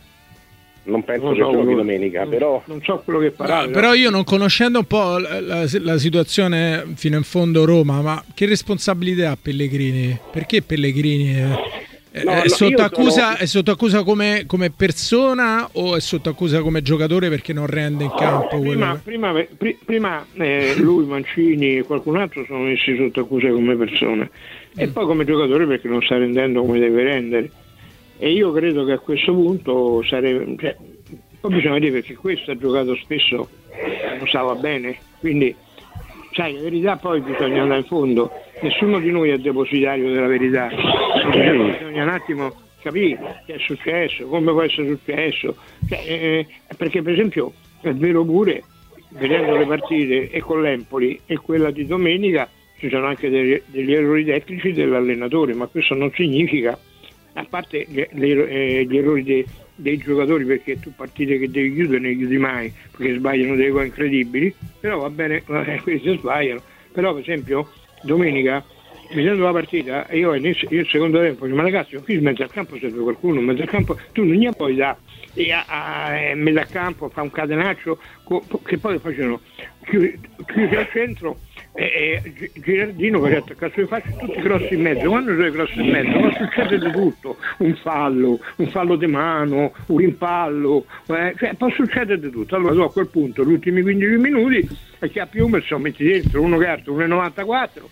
non penso non che so giochi quello, domenica, non, però non so quello che farà. No, però io non conoscendo un po' la, la, la situazione fino in fondo Roma, ma che responsabilità ha Pellegrini? Perché Pellegrini è, no, è, no, sotto, accusa, sono... è sotto accusa come, come persona o è sotto accusa come giocatore perché non rende in campo? Prima, prima, prima eh, lui, Mancini e qualcun altro sono messi sotto accusa come persone e mm. poi come giocatore perché non sta rendendo come deve rendere, e io credo che a questo punto sarebbe, cioè, poi bisogna dire perché questo ha giocato spesso non stava bene, quindi sai, la verità poi bisogna andare in fondo, nessuno di noi è depositario della verità, bisogna un attimo capire che è successo, come può essere successo, cioè, eh, perché per esempio è vero pure, vedendo le partite e con l'Empoli e quella di domenica ci sono anche degli, degli errori tecnici dell'allenatore, ma questo non significa, a parte gli, gli, eh, gli errori dei, dei giocatori, perché tu partite che devi chiudere non chiudi mai perché sbagliano delle cose incredibili, però va bene, eh, questi sbagliano, però per esempio domenica vedendo la partita io nel il secondo tempo ma ragazzi qui in mezzo al campo serve qualcuno, in mezzo al campo tu non gli puoi da e a, a, a mezzo al campo fa un catenaccio co, che poi facevano chiusi, chiusi al centro e, e Girardino che attacca sui facci tutti grossi in mezzo, quando c'è grossi in mezzo ma succede di tutto, un fallo un fallo di mano, un rimpallo, eh, cioè può succedere di tutto, allora tu a quel punto gli ultimi quindici minuti e che a più messo metti dentro uno che altro uno virgola novantaquattro.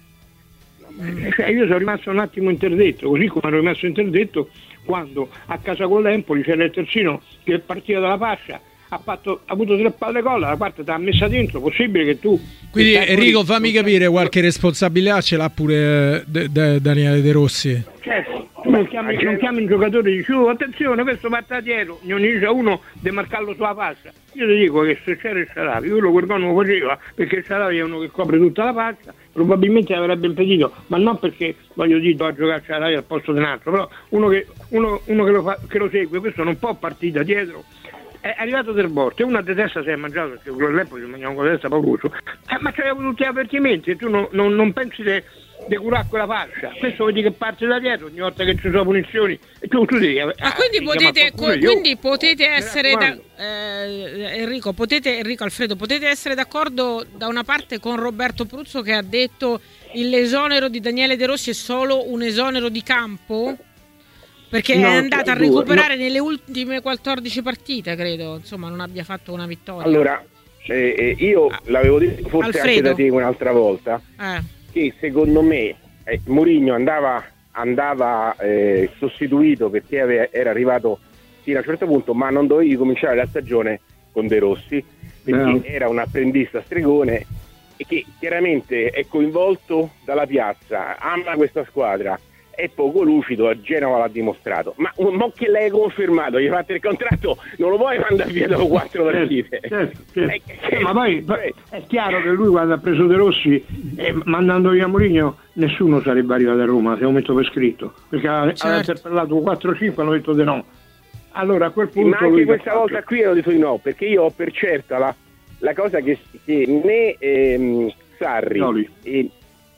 Cioè, io sono rimasto un attimo interdetto, così come ero rimasto interdetto quando a casa con l'Empoli c'era il terzino che partiva dalla fascia, ha, fatto, ha avuto tre palle gol, la parte ti ha messa dentro, possibile che tu... Quindi Enrico fammi capire, qualche responsabilità ce l'ha pure de, de Daniele De Rossi? Certo, tu non chiami, non chiami un giocatore e dici oh, attenzione questo parte da dietro, non dice uno di marcarlo sulla fascia, io ti dico che se c'era il Sharawi, quello quel gol non lo faceva perché il Sharawi è uno che copre tutta la fascia, probabilmente avrebbe impedito, ma non perché voglio dire a giocare Sharawi al posto di un altro, però uno che, uno, uno che, lo fa, che lo segue, questo non può partire da dietro. È arrivato del bordo e una di testa si è mangiato perché quello dell'Empoli si mangiava con la testa pauroso, eh, ma c'hai avuto tutti gli avvertimenti e tu non, non, non pensi di curare quella fascia, questo vuol dire che parte da dietro ogni volta che ci sono punizioni e tu, tu devi, ah, ah, quindi, potete, co- quindi potete essere da, eh, Enrico potete Enrico Alfredo potete essere d'accordo da una parte con Roberto Pruzzo che ha detto l'esonero di Daniele De Rossi è solo un esonero di campo? Perché no, è andata a recuperare no. nelle ultime quattordici partite, credo, insomma, non abbia fatto una vittoria. Allora, eh, io l'avevo detto forse Alfredo. anche da te un'altra volta, eh. che secondo me eh, Mourinho andava, andava eh, sostituito perché aveva, era arrivato fino a un certo punto, ma non dovevi cominciare la stagione con De Rossi, perché no. era un apprendista stregone e che chiaramente è coinvolto dalla piazza, ama questa squadra, è poco lucido, a Genova l'ha dimostrato, ma mo che lei è confermato, gli ha fatto il contratto, non lo puoi mandare via dopo quattro partite. Certo, certo. Eh, ma poi, poi è chiaro che lui quando ha preso De Rossi eh, mandando via Mourinho nessuno sarebbe arrivato a Roma, se lo metto per scritto, perché certo. aveva interpellato quattro cinque hanno detto di no, allora a quel punto ma anche questa volta fatto... qui hanno detto di no, perché io ho per certa la, la cosa che, che né ehm, Sarri Pioli. e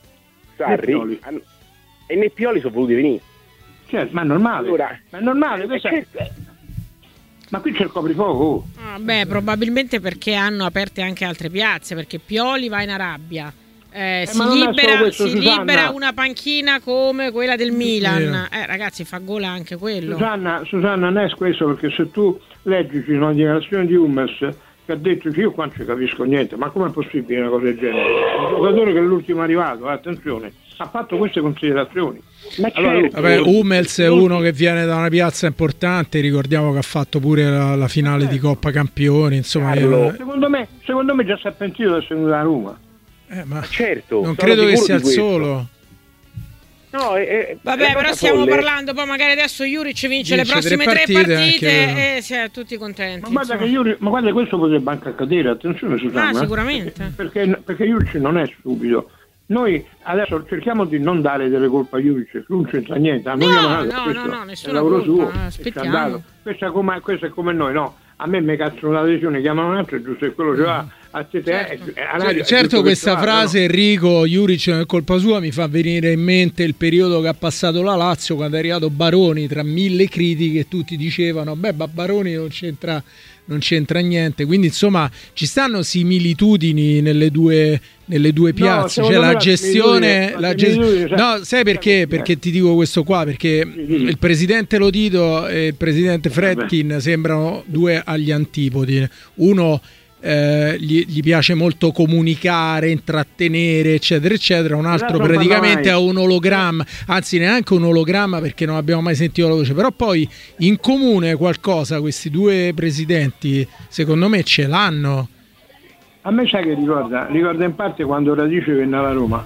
Sarri hanno, e né Pioli sono voluti venire. Certo, ma è normale. Allora, ma è normale, questa... certo. Ma qui c'è il coprifuoco. Ah, beh, probabilmente perché hanno aperte anche altre piazze, perché Pioli va in Arabia. Eh, eh, si libera, questo, si libera una panchina come quella del Milan. Eh, ragazzi, fa gola anche quello. Susanna, Susanna, non è questo, perché se tu leggi una dichiarazione di Hummels che ha detto che io qua non ci capisco niente, ma com'è possibile una cosa del genere? Un giocatore che è l'ultimo arrivato, eh, attenzione, ha fatto queste considerazioni. Ma allora, vabbè, Hummels è uno che viene da una piazza importante, ricordiamo che ha fatto pure la, la finale eh. di Coppa Campioni, insomma. Io... Secondo me, secondo me già si è pentito di essere venuto a Roma. Eh, ma certo, non credo che sia il questo. solo. No, è, vabbè, però stiamo folle. parlando, poi magari adesso Juric vince, vince le prossime tre partite, tre partite e siamo tutti contenti. Ma guarda, che Juric, ma guarda, questo potrebbe anche accadere, attenzione Susanna. Ah, sicuramente. Perché, perché, perché Juric non è stupido. Noi adesso cerchiamo di non dare delle colpe a Juric, non c'entra niente. No, no, no, no, no, nessuna è lavoro colpa, suo, aspettiamo. Questo è, come, questo è come noi, no? A me mi cazzo una lesione, chiamano un altro, è giusto che quello ce l'ha. A te, certo, eh, radio, certo questa frase, no? Enrico, Juric non è colpa sua, mi fa venire in mente il periodo che ha passato la Lazio quando è arrivato Baroni, tra mille critiche tutti dicevano beh, Baroni non c'entra, non c'entra niente, quindi insomma ci stanno similitudini nelle due, nelle due piazze, no, cioè la gestione, la gest... no, sai perché? Perché ti dico questo qua, perché il presidente Lotito e il presidente Fredkin sembrano due agli antipodi, uno Eh, gli, gli piace molto comunicare, intrattenere, eccetera, eccetera. Un altro praticamente ha un ologramma, anzi neanche un ologramma perché non abbiamo mai sentito la voce. Però poi in comune qualcosa questi due presidenti, secondo me, ce l'hanno. A me sai che ricorda? Ricorda in parte quando Radice venne alla Roma.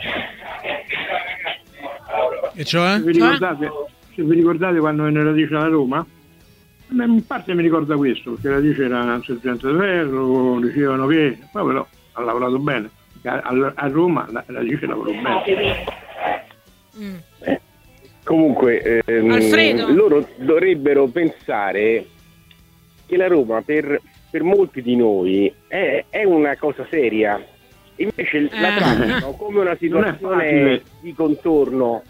E cioè? Se vi ricordate, se vi ricordate quando venne Radice alla Roma? In parte mi ricorda questo, perché Radice era un sergente di ferro, dicevano che poi però ha lavorato bene, a, a Roma Radice lavorò bene. Mm. Eh, comunque ehm, loro dovrebbero pensare che la Roma per, per molti di noi è, è una cosa seria, invece eh. la trattano come una situazione di contorno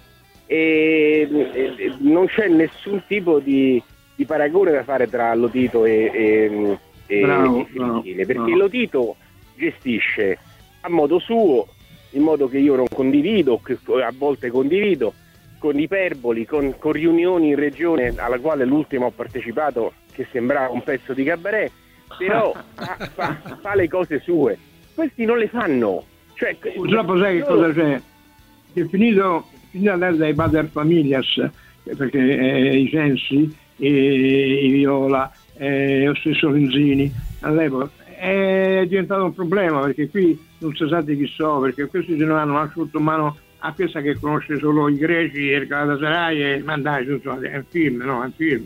e, e non c'è nessun tipo di di paragone da fare tra Lotito e, e, e, bravo, e Filippine, perché bravo. Lotito gestisce a modo suo, in modo che io non condivido, che a volte condivido, con iperboli, con, con riunioni in regione alla quale l'ultima ho partecipato che sembrava un pezzo di cabaret, però fa, fa, fa le cose sue. Questi non le fanno. Cioè, purtroppo sai che cosa c'è? È finito, finito andare dai Pater Familias, perché eh, i Sensi e i Viola e lo stesso Lenzini all'epoca è diventato un problema, perché qui non si sa di chi so, perché questi se ne hanno asciutto in mano a questa che conosce solo i greci e il Galatasaray e ma dai, insomma, è un film, no? È un film.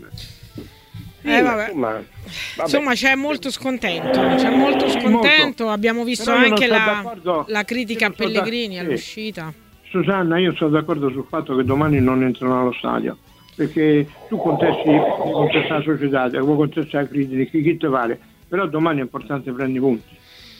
Eh, vabbè. Insomma, vabbè. Insomma c'è molto scontento, c'è molto scontento, molto. Abbiamo visto però anche la, la critica a Pellegrini da... all'uscita. Susanna, io sono d'accordo sul fatto che domani non entrano allo stadio, perché tu contesti, contesti la società, vuoi contestare la critica, chi, chi te vale, però domani è importante prendere i punti.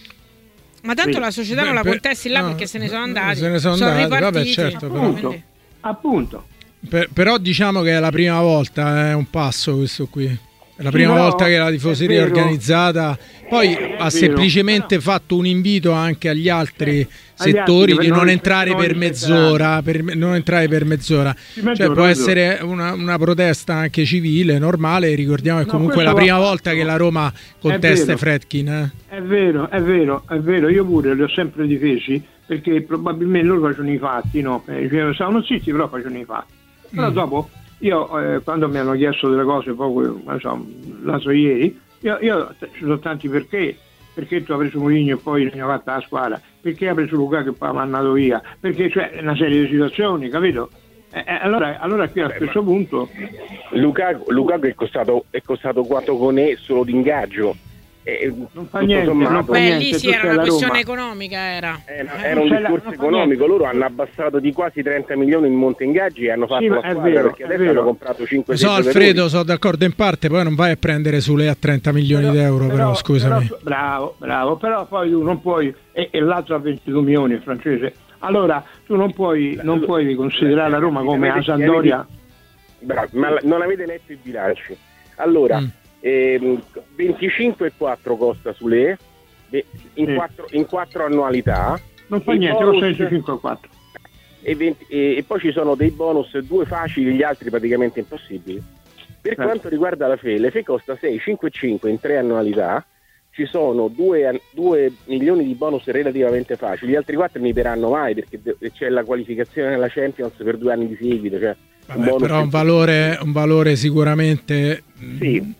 Ma tanto sì. La società Beh, non la contesti là no, perché se ne sono andati, se ne sono, sono andati, vabbè, certo, appunto, però. appunto. Per, però diciamo che è la prima volta, è un passo questo qui. È la prima sì, volta che la tifoseria è organizzata, poi è ha vero, semplicemente però... fatto un invito anche agli altri eh, settori agli altri, di non entrare per mezz'ora, per non entrare per mezz'ora. Cioè può essere una, una protesta anche civile, normale, ricordiamo che no, comunque è la prima va... volta che la Roma contesta Fredkin. Eh. È vero, è vero, è vero, io pure li ho sempre difesi, perché probabilmente loro facevano i fatti, no? Cioè, stavano zitti, però facevano i fatti. Però mm. dopo... Io eh, quando mi hanno chiesto delle cose poco, insomma, l'altro ieri, io, io ci sono tanti perché, perché tu hai preso Mourinho e poi ne hai fatta la squadra, perché hai preso Luca che poi mi ha mandato via, perché c'è una serie di situazioni, capito? Eh, eh, allora, allora qui a questo punto Lukaku, Lukaku è costato è costato quattro conè solo di ingaggio. Eh, non fa niente, sommato, non fa beh, niente, lì sì era una questione Roma. economica, era, era, era un discorso economico, loro hanno abbassato di quasi trenta milioni in monte ingaggi e hanno fatto sì, la squadra vero, perché adesso hanno comprato cinque so Alfredo, sono d'accordo in parte, poi non vai a prendere sulle a trenta milioni però, di euro però, però scusami però, bravo, bravo, però poi tu non puoi e, e l'altro a ventidue milioni il francese, allora tu non puoi non puoi considerare la Roma come la Sampdoria. Bravo, ma non avete letto i bilanci, allora mm. Eh, venticinque virgola quattro costa sulle in, sì. quattro, in quattro annualità, non fa niente, costa venticinque virgola quattro e, venti, e, e poi ci sono dei bonus, due facili, gli altri praticamente impossibili. Per certo. Quanto riguarda la F E, la F E costa sei virgola cinque in tre annualità, ci sono due milioni di bonus relativamente facili, gli altri quattro non li daranno mai perché c'è la qualificazione nella Champions per due anni di seguito, cioè vabbè, un però un valore, un valore sicuramente sì,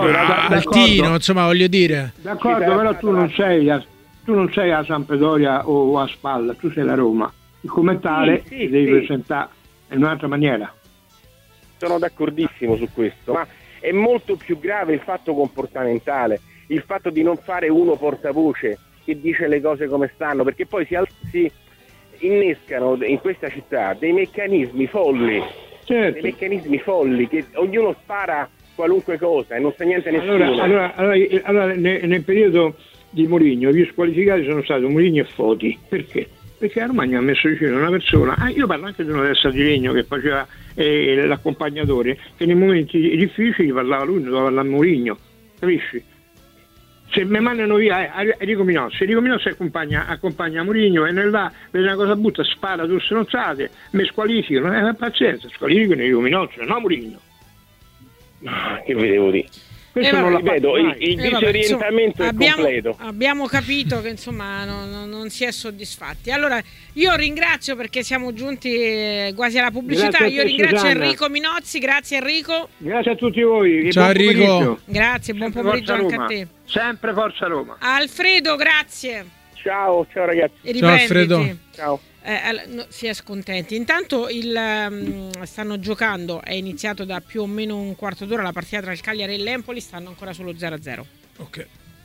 altino, insomma, voglio dire. D'accordo, però tu non sei a, tu non sei a Sampdoria o a Spalla, tu sei la Roma. E come tale sì, sì, devi, sì. Presentare, in un'altra maniera. Sono d'accordissimo su questo, ma è molto più grave il fatto comportamentale, il fatto di non fare uno portavoce che dice le cose come stanno, perché poi si, al- si innescano in questa città dei meccanismi folli, Certo. dei meccanismi folli che ognuno spara qualunque cosa e non sa niente nessuno. Allora, allora, allora, allora nel, nel periodo di Mourinho gli squalificati sono stati Mourinho e Foti. Perché? Perché a Roma mi ha messo vicino una persona, ah, io parlo anche di una testa di legno che faceva eh, l'accompagnatore, che nei momenti difficili parlava lui, non doveva parlare Mourinho, capisci? Se mi mandano via eh, Enrico Minozzi, Enrico Minozzi accompagna, accompagna Mourinho e nel là vede una cosa brutta, spara due stronzate, mi squalificano, eh, pazienza, squalificano Enrico Minozzi, non Mourinho. Che vi devo dire? Questo Eh, non la Ripeto, il, il Eh, vabbè, disorientamento insomma, è abbiamo, completo. abbiamo capito che insomma non, non- non si è soddisfatti. Allora io ringrazio, perché siamo giunti eh, quasi alla pubblicità. Grazie a Io te, ringrazio Susanna. Enrico Minozzi, grazie Enrico, Grazie a tutti voi. e Ciao, buon Enrico. pomeriggio. grazie, buon Sempre pomeriggio Forza anche a Roma. te. Sempre Forza Roma. Alfredo, grazie. Ciao, ciao ragazzi. E Ciao, riprenditi. Alfredo. Ciao. Eh, all- no, si è scontenti. Intanto il, ehm, stanno giocando, è iniziato da più o meno un quarto d'ora la partita tra il Cagliari e l'Empoli, stanno ancora sullo zero a zero. Ok.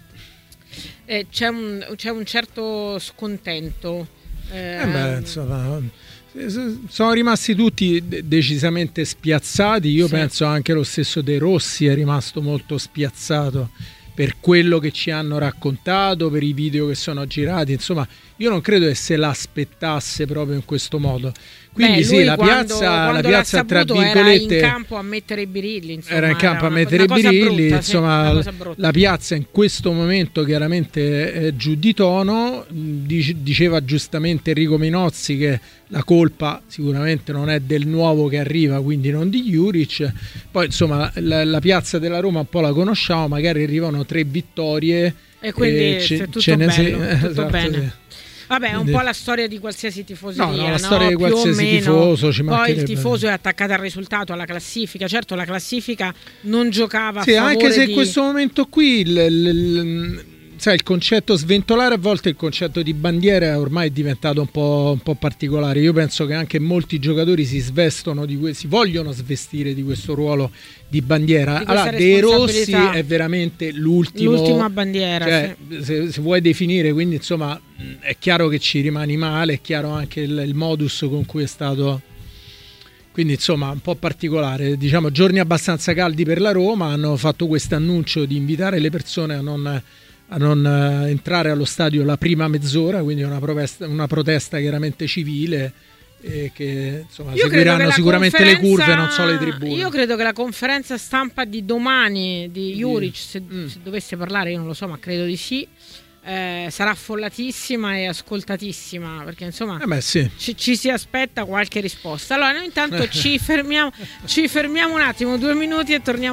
Eh, c'è, un, c'è un certo scontento. Eh, Eh beh, insomma, sono rimasti tutti de- decisamente spiazzati. Io Sì. penso anche lo stesso De Rossi è rimasto molto spiazzato per quello che ci hanno raccontato, per i video che sono girati. Insomma, io non credo che se l'aspettasse proprio in questo modo. Quindi Beh, sì, lui la quando- piazza, quando la l'ha piazza tra saputo virgolette era in campo a mettere i birilli, insomma, era in campo a una- mettere i una cosa birilli, brutta, sì, insomma, una cosa brutta. la piazza in questo momento chiaramente è giù di tono. Dice- diceva giustamente Enrico Minozzi che la colpa sicuramente non è del nuovo che arriva, quindi non di Juric. Poi insomma la, la piazza della Roma un po' la conosciamo, magari arrivano tre vittorie E quindi e se tutto ce ne bello, se- tutto esatto, bene. sì. Vabbè, è un Quindi- po' la storia di qualsiasi tifoseria, No, no, la no? storia di Più o qualsiasi meno. tifoso, ci Poi il mancherebbe. tifoso è attaccato al risultato, alla classifica. Certo, la classifica non giocava Sì, a favore anche se di... in questo momento qui il, il- il- sai, il concetto sventolare, a volte il concetto di bandiera ormai è diventato un po', un po' particolare. Io penso che anche molti giocatori si svestono di que- si vogliono svestire di questo ruolo di bandiera. Di questa Allora, De Rossi responsabilità. è veramente l'ultimo, L'ultima bandiera, cioè, se, se vuoi definire, quindi insomma mh, è chiaro che ci rimani male, è chiaro anche il, il modus con cui è stato. Quindi insomma un po' particolare, diciamo giorni abbastanza caldi per la Roma. Hanno fatto questo annuncio di invitare le persone a non, a non eh, entrare allo stadio la prima mezz'ora, quindi una protesta, una protesta chiaramente civile, e che insomma Io credo che seguiranno la sicuramente le conferenza- curve, non so le tribune. Io credo che la conferenza stampa di domani di Juric, se, Mm. se dovesse parlare, io non lo so, ma credo di sì, eh, sarà affollatissima e ascoltatissima, perché insomma Eh beh, sì. ci, ci si aspetta qualche risposta. Allora noi intanto ci fermiamo, ci fermiamo un attimo, due minuti e torniamo.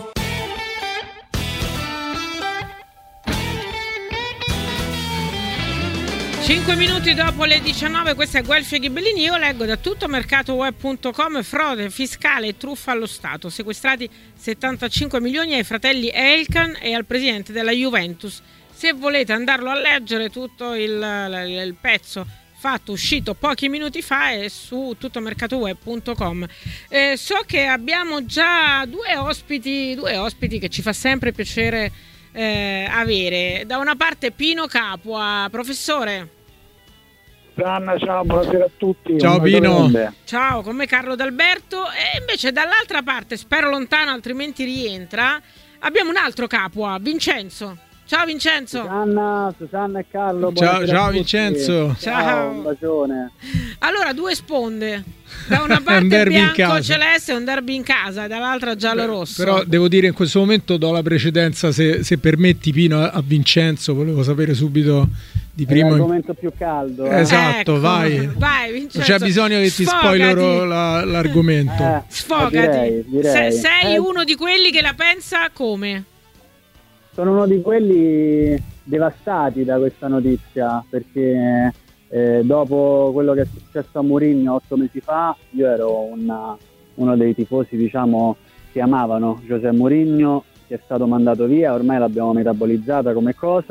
cinque minuti dopo le diciannove, questa è Guelfi e Ghibellini. Io leggo da tutto mercatoweb punto com: frode fiscale e truffa allo Stato, sequestrati settantacinque milioni ai fratelli Elkan e al presidente della Juventus. Se volete andarlo a leggere tutto il, il, il pezzo fatto, uscito pochi minuti fa, è su tutto mercatoweb punto com. Eh, so che abbiamo già due ospiti, due ospiti che ci fa sempre piacere eh, avere. Da una parte Pino Capua, professore. Anna, ciao, buonasera a tutti. Ciao, Pino. Ciao, con me Carlo D'Alberto. E invece dall'altra parte, spero lontano altrimenti rientra, abbiamo un altro Capua, Vincenzo. Ciao Vincenzo. Susanna, Susanna e Carlo. Ciao, buonasera ciao a tutti. Vincenzo. Ciao. Un bacione. Allora, due sponde. Da una È un parte derby in bianco casa. celeste e un derby in casa, e dall'altra giallo-rosso. Però devo dire in questo momento do la precedenza, se, se permetti Pino, a Vincenzo. Volevo sapere subito di È primo. l'argomento più caldo. eh. Esatto, Ecco, vai. vai Non Vincenzo. c'è bisogno che ti Sfogati. spoilerò la- l'argomento. Eh, Sfogati. direi, direi. Se- sei Eh, uno di quelli che la pensa come? Sono uno di quelli devastati da questa notizia, perché eh, dopo quello che è successo a Mourinho otto mesi fa, io ero una- uno dei tifosi, diciamo, che amavano José Mourinho, che è stato mandato via, ormai l'abbiamo metabolizzata come cosa,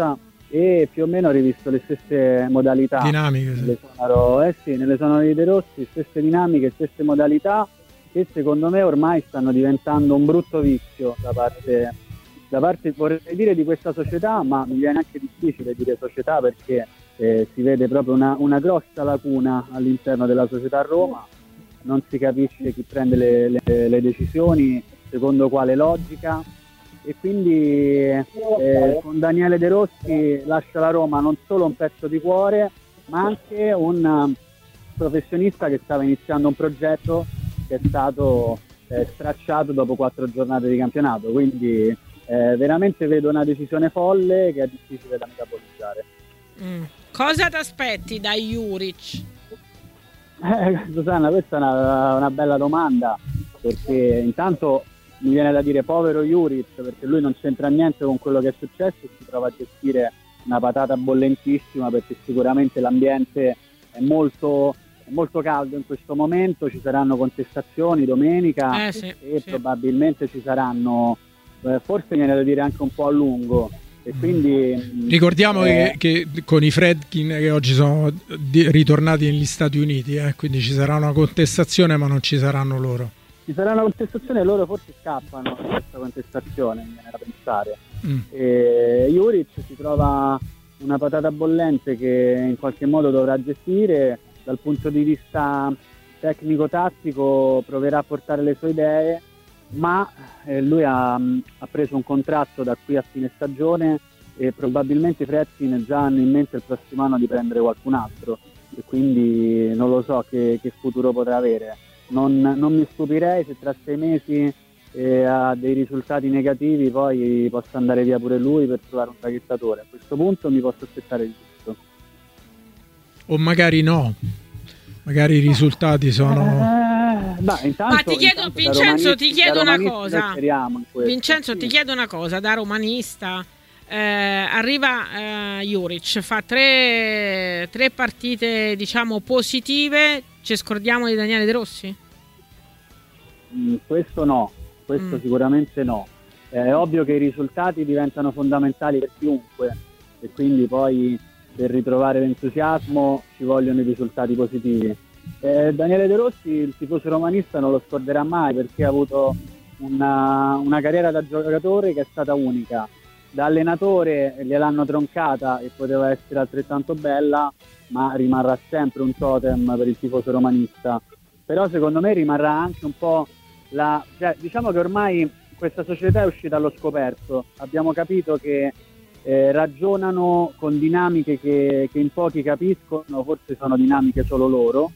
e più o meno ho rivisto le stesse modalità. Dinamiche. Sì. Nelle sonoro, eh sì, nelle sonore di De Rossi, stesse dinamiche, stesse modalità, che secondo me ormai stanno diventando un brutto vizio da parte, da parte vorrei dire di questa società, ma mi viene anche difficile dire società perché eh, si vede proprio una, una grossa lacuna all'interno della società a Roma, non si capisce chi prende le, le, le decisioni, secondo quale logica, e quindi eh, con Daniele De Rossi lascia la Roma non solo un pezzo di cuore, ma anche un uh, professionista che stava iniziando un progetto che è stato eh, stracciato dopo quattro giornate di campionato, quindi eh, veramente vedo una decisione folle che è difficile da metabolizzare. Mm. Cosa ti aspetti da Juric? Eh, Susanna, questa è una, una bella domanda, perché intanto mi viene da dire povero Juric, perché lui non c'entra niente con quello che è successo e si trova a gestire una patata bollentissima, perché sicuramente l'ambiente è molto, è molto caldo in questo momento, ci saranno contestazioni domenica eh sì, e sì. probabilmente ci saranno, eh, forse viene da dire anche un po' a lungo. E quindi, ricordiamo eh, che, che con i Fredkin che oggi sono di, ritornati negli Stati Uniti, eh, quindi ci sarà una contestazione, ma non ci saranno loro. Ci sarà una contestazione e loro forse scappano da questa contestazione, mi viene da pensare. Mm. E Juric si trova una patata bollente che in qualche modo dovrà gestire. Dal punto di vista tecnico-tattico proverà a portare le sue idee, ma eh, lui ha, ha preso un contratto da qui a fine stagione e probabilmente i Fredkin già hanno in mente il prossimo anno di prendere qualcun altro, e quindi non lo so che, che futuro potrà avere. Non, non mi stupirei se tra sei mesi eh, ha dei risultati negativi, poi possa andare via pure lui per trovare un traghettatore. A questo punto mi posso aspettare di tutto. O magari no, magari i risultati sono... Eh, ma, intanto, ma ti chiedo, Vincenzo, ti chiedo una cosa. Vincenzo, sì. ti chiedo una cosa, da romanista. Eh, arriva eh, Juric, fa tre, tre partite diciamo positive, ci scordiamo di Daniele De Rossi? Mm, questo no, questo mm. sicuramente no. È ovvio che i risultati diventano fondamentali per chiunque e quindi poi per ritrovare l'entusiasmo ci vogliono i risultati positivi. Eh, Daniele De Rossi, il tifoso romanista, non lo scorderà mai perché ha avuto una, una carriera da giocatore che è stata unica. Da allenatore gliel'hanno troncata e poteva essere altrettanto bella, ma rimarrà sempre un totem per il tifoso romanista. Però secondo me rimarrà anche un po' la... Cioè, diciamo che ormai questa società è uscita allo scoperto. Abbiamo capito che eh, ragionano con dinamiche che, che in pochi capiscono, forse sono dinamiche solo loro,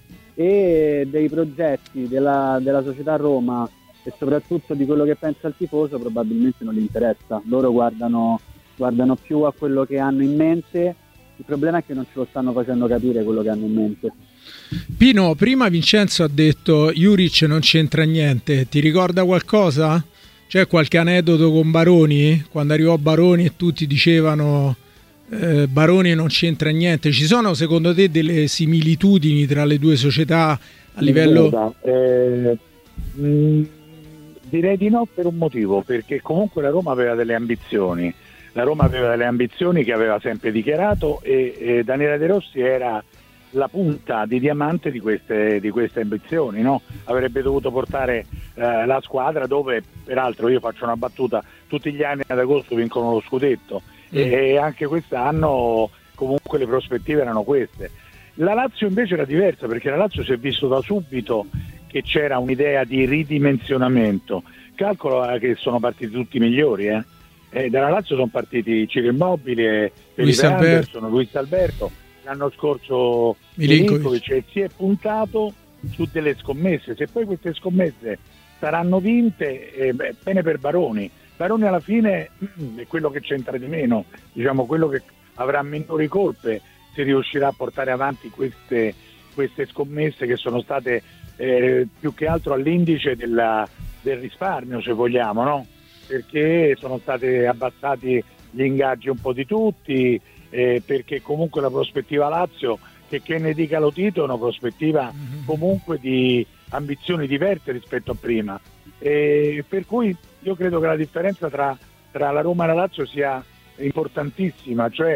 e dei progetti della, della società Roma e soprattutto di quello che pensa il tifoso probabilmente non gli interessa. Loro guardano, guardano più a quello che hanno in mente. Il problema è che non ce lo stanno facendo capire quello che hanno in mente. Pino, prima Vincenzo ha detto Juric non c'entra niente, ti ricorda qualcosa? C'è qualche aneddoto con Baroni? Quando arrivò Baroni e tutti dicevano eh, Baroni non c'entra niente, ci sono secondo te delle similitudini tra le due società a livello... Eh, mh, direi di no per un motivo, perché comunque la Roma aveva delle ambizioni, la Roma aveva delle ambizioni che aveva sempre dichiarato e, e Daniele De Rossi era la punta di diamante di queste, di queste ambizioni, no? Avrebbe dovuto portare eh, la squadra dove, peraltro io faccio una battuta, tutti gli anni ad agosto vincono lo scudetto mm. e anche quest'anno comunque le prospettive erano queste. La Lazio invece era diversa, perché la Lazio si è visto da subito che c'era un'idea di ridimensionamento. Calcolo che sono partiti tutti i migliori, eh? E dalla Lazio sono partiti Ciro Immobili e Felipe Anderson, Luis Alberto, l'anno scorso Milinkovic, e si è puntato su delle scommesse. Se poi queste scommesse saranno vinte, eh, beh, bene per Baroni. Baroni alla fine è quello che c'entra di meno, diciamo quello che avrà minori colpe se riuscirà a portare avanti queste, queste scommesse che sono state eh, più che altro all'indice della, del risparmio, se vogliamo, no? Perché sono stati abbassati gli ingaggi un po' di tutti, eh, perché comunque la prospettiva Lazio, che, che ne dica lo Tito, è una prospettiva comunque di ambizioni diverse rispetto a prima, e per cui io credo che la differenza tra, tra la Roma e la Lazio sia importantissima, cioè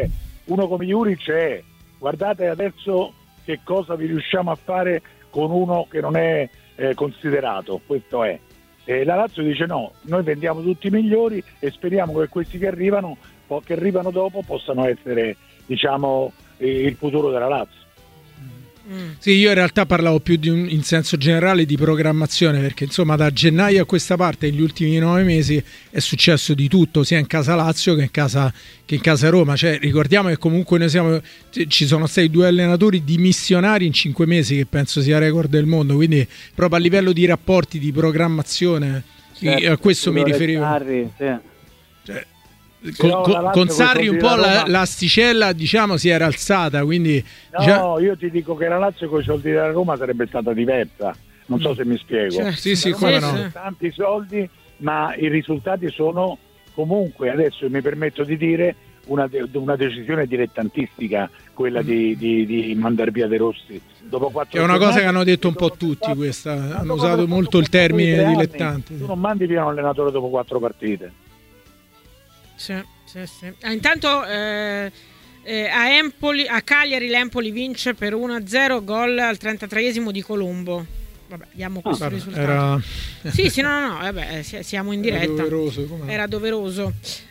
uno come Juric è guardate adesso che cosa vi riusciamo a fare con uno che non è eh, considerato, questo è. E la Lazio dice no, noi vendiamo tutti i migliori e speriamo che questi che arrivano, che arrivano dopo possano essere, diciamo, il futuro della Lazio. Mm. Sì, io in realtà parlavo più di un, in senso generale di programmazione, perché insomma da gennaio a questa parte, negli ultimi nove mesi, è successo di tutto, sia in casa Lazio che in casa, che in casa Roma. Cioè, ricordiamo che comunque noi siamo, ci sono stati due allenatori dimissionari in cinque mesi, che penso sia record del mondo, quindi proprio a livello di rapporti, di programmazione, certo, a questo mi riferivo. Sarri, sì. Cioè, Con, con, con Sarri un po' la, l'asticella, diciamo, si era alzata, quindi no, diciamo... io ti dico che la Lazio con i soldi della Roma sarebbe stata diversa, non so se mi spiego. Certo, sì, sì, come no. no. Tanti soldi, ma i risultati sono comunque, adesso mi permetto di dire, una, de- una decisione dilettantistica, quella mm. di, di, di mandare via De Rossi dopo quattro che è una giornate, cosa che hanno detto un po' tutti fatto, questa, hanno usato molto il termine dilettante. Tu non mandi via un allenatore dopo quattro partite. Sì, sì, sì. Ah, intanto eh, eh, a, Empoli, a Cagliari l'Empoli vince per uno a zero, gol al trentatreesimo di Colombo. Vabbè, diamo questo ah, risultato. Era... Sì, sì, no, no, no, vabbè, siamo in diretta. Era doveroso. Era doveroso.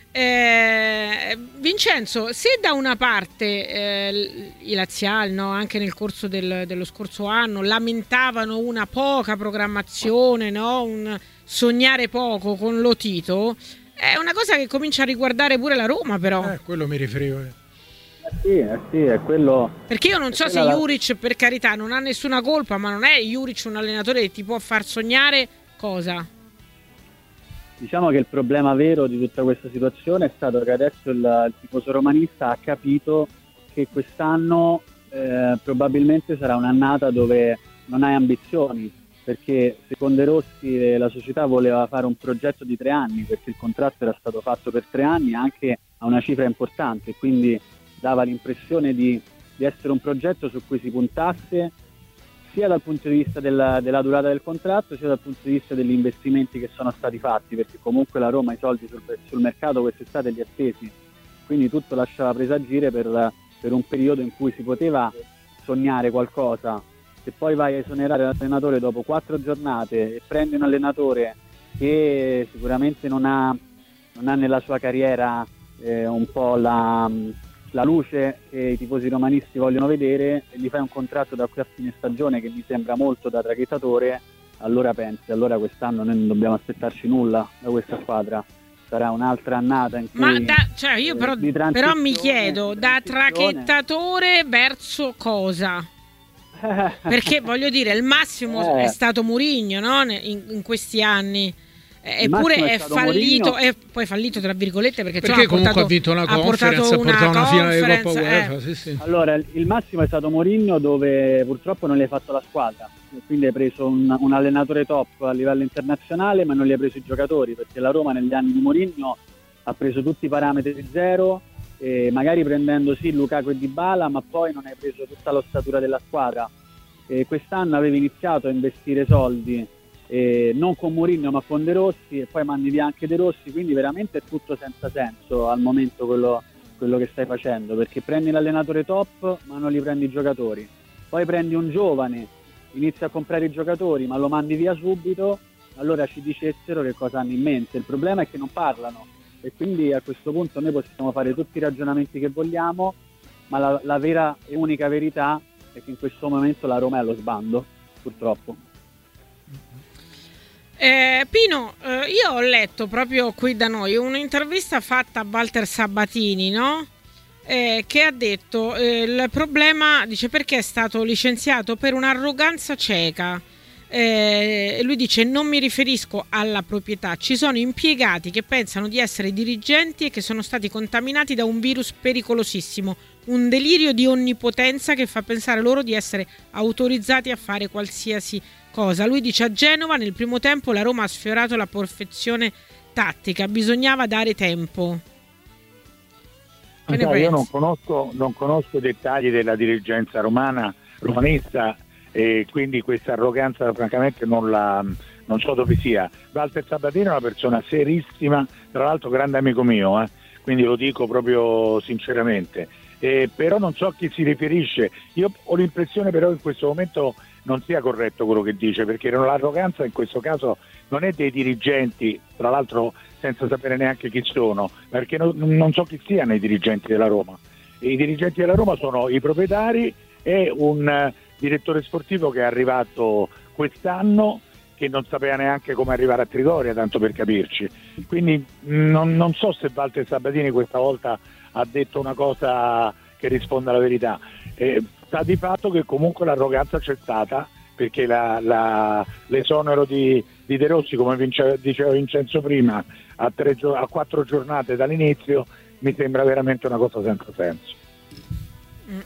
Eh, Vincenzo, se da una parte eh, i laziali, no, anche nel corso del, dello scorso anno, lamentavano una poca programmazione, no, un sognare poco con Lotito, è una cosa che comincia a riguardare pure la Roma, però. Eh, quello mi riferivo. Eh sì, eh sì, è quello. Perché io non so se la... Juric, per carità, non ha nessuna colpa, ma non è Juric un allenatore che ti può far sognare cosa? Diciamo che il problema vero di tutta questa situazione è stato che adesso il, il tifoso romanista ha capito che quest'anno eh, probabilmente sarà un'annata dove non hai ambizioni, perché secondo De Rossi la società voleva fare un progetto di tre anni, perché il contratto era stato fatto per tre anni anche a una cifra importante, quindi dava l'impressione di, di essere un progetto su cui si puntasse sia dal punto di vista della, della durata del contratto, sia dal punto di vista degli investimenti che sono stati fatti, perché comunque la Roma i soldi sul, sul mercato quest'estate li ha spesi, quindi tutto lasciava presagire per, per un periodo in cui si poteva sognare qualcosa. Se poi vai a esonerare l'allenatore dopo quattro giornate e prendi un allenatore che sicuramente non ha, non ha nella sua carriera eh, un po' la, la luce che i tifosi romanisti vogliono vedere, e gli fai un contratto da qui a fine stagione che mi sembra molto da traghettatore, allora pensi, allora quest'anno noi non dobbiamo aspettarci nulla da questa squadra. Sarà un'altra annata in cui... Ma da, cioè io però, eh, però mi chiedo, da traghettatore verso cosa? Perché voglio dire, il massimo eh. è stato Mourinho, no? in, in questi anni, eppure è, è fallito, è poi fallito tra virgolette, perché, perché ha comunque portato, ha vinto una ha conference, portato ha portato una, una finale di Coppa UEFA, eh. sì, sì. Allora il massimo è stato Mourinho, dove purtroppo non gli hai fatto la squadra, quindi hai preso un, un allenatore top a livello internazionale, ma non gli hai preso i giocatori, perché la Roma negli anni di Mourinho ha preso tutti i parametri zero, e magari prendendo sì Lukaku e Dybala, ma poi non hai preso tutta l'ossatura della squadra. E quest'anno avevi iniziato a investire soldi, eh, non con Mourinho ma con De Rossi, e poi mandi via anche De Rossi, quindi veramente è tutto senza senso al momento quello, quello che stai facendo, perché prendi l'allenatore top ma non li prendi i giocatori, poi prendi un giovane, inizi a comprare i giocatori ma lo mandi via subito, allora ci dicessero che cosa hanno in mente. Il problema è che non parlano, e quindi a questo punto noi possiamo fare tutti i ragionamenti che vogliamo, ma la, la vera e unica verità è che in questo momento la Roma è allo sbando, purtroppo. Eh, Pino, eh, io ho letto proprio qui da noi un'intervista fatta a Walter Sabatini, no? Eh, che ha detto eh, il problema, dice, perché è stato licenziato per un'arroganza cieca. Eh, lui dice: non mi riferisco alla proprietà, ci sono impiegati che pensano di essere dirigenti e che sono stati contaminati da un virus pericolosissimo, un delirio di onnipotenza che fa pensare loro di essere autorizzati a fare qualsiasi cosa. Lui dice: a Genova nel primo tempo la Roma ha sfiorato la perfezione tattica, bisognava dare tempo. Che ne pensi? Io non conosco, non conosco i dettagli della dirigenza romana, romanista, e quindi questa arroganza francamente non la non so dove sia. Walter Sabatini è una persona serissima, tra l'altro grande amico mio, eh? Quindi lo dico proprio sinceramente, Eh, però non so a chi si riferisce. Io ho l'impressione però in questo momento non sia corretto quello che dice, perché l'arroganza in questo caso non è dei dirigenti, tra l'altro senza sapere neanche chi sono, perché non, non so chi siano i dirigenti della Roma. I dirigenti della Roma sono i proprietari e un uh, direttore sportivo che è arrivato quest'anno, che non sapeva neanche come arrivare a Trigoria, tanto per capirci. Quindi non, non so se Walter Sabatini questa volta ha detto una cosa che risponda alla verità. Eh, sta di fatto che comunque l'arroganza c'è stata, perché la, la, l'esonero di, di De Rossi, come vince, diceva Vincenzo prima, a, tre, a quattro giornate dall'inizio, mi sembra veramente una cosa senza senso. Mm.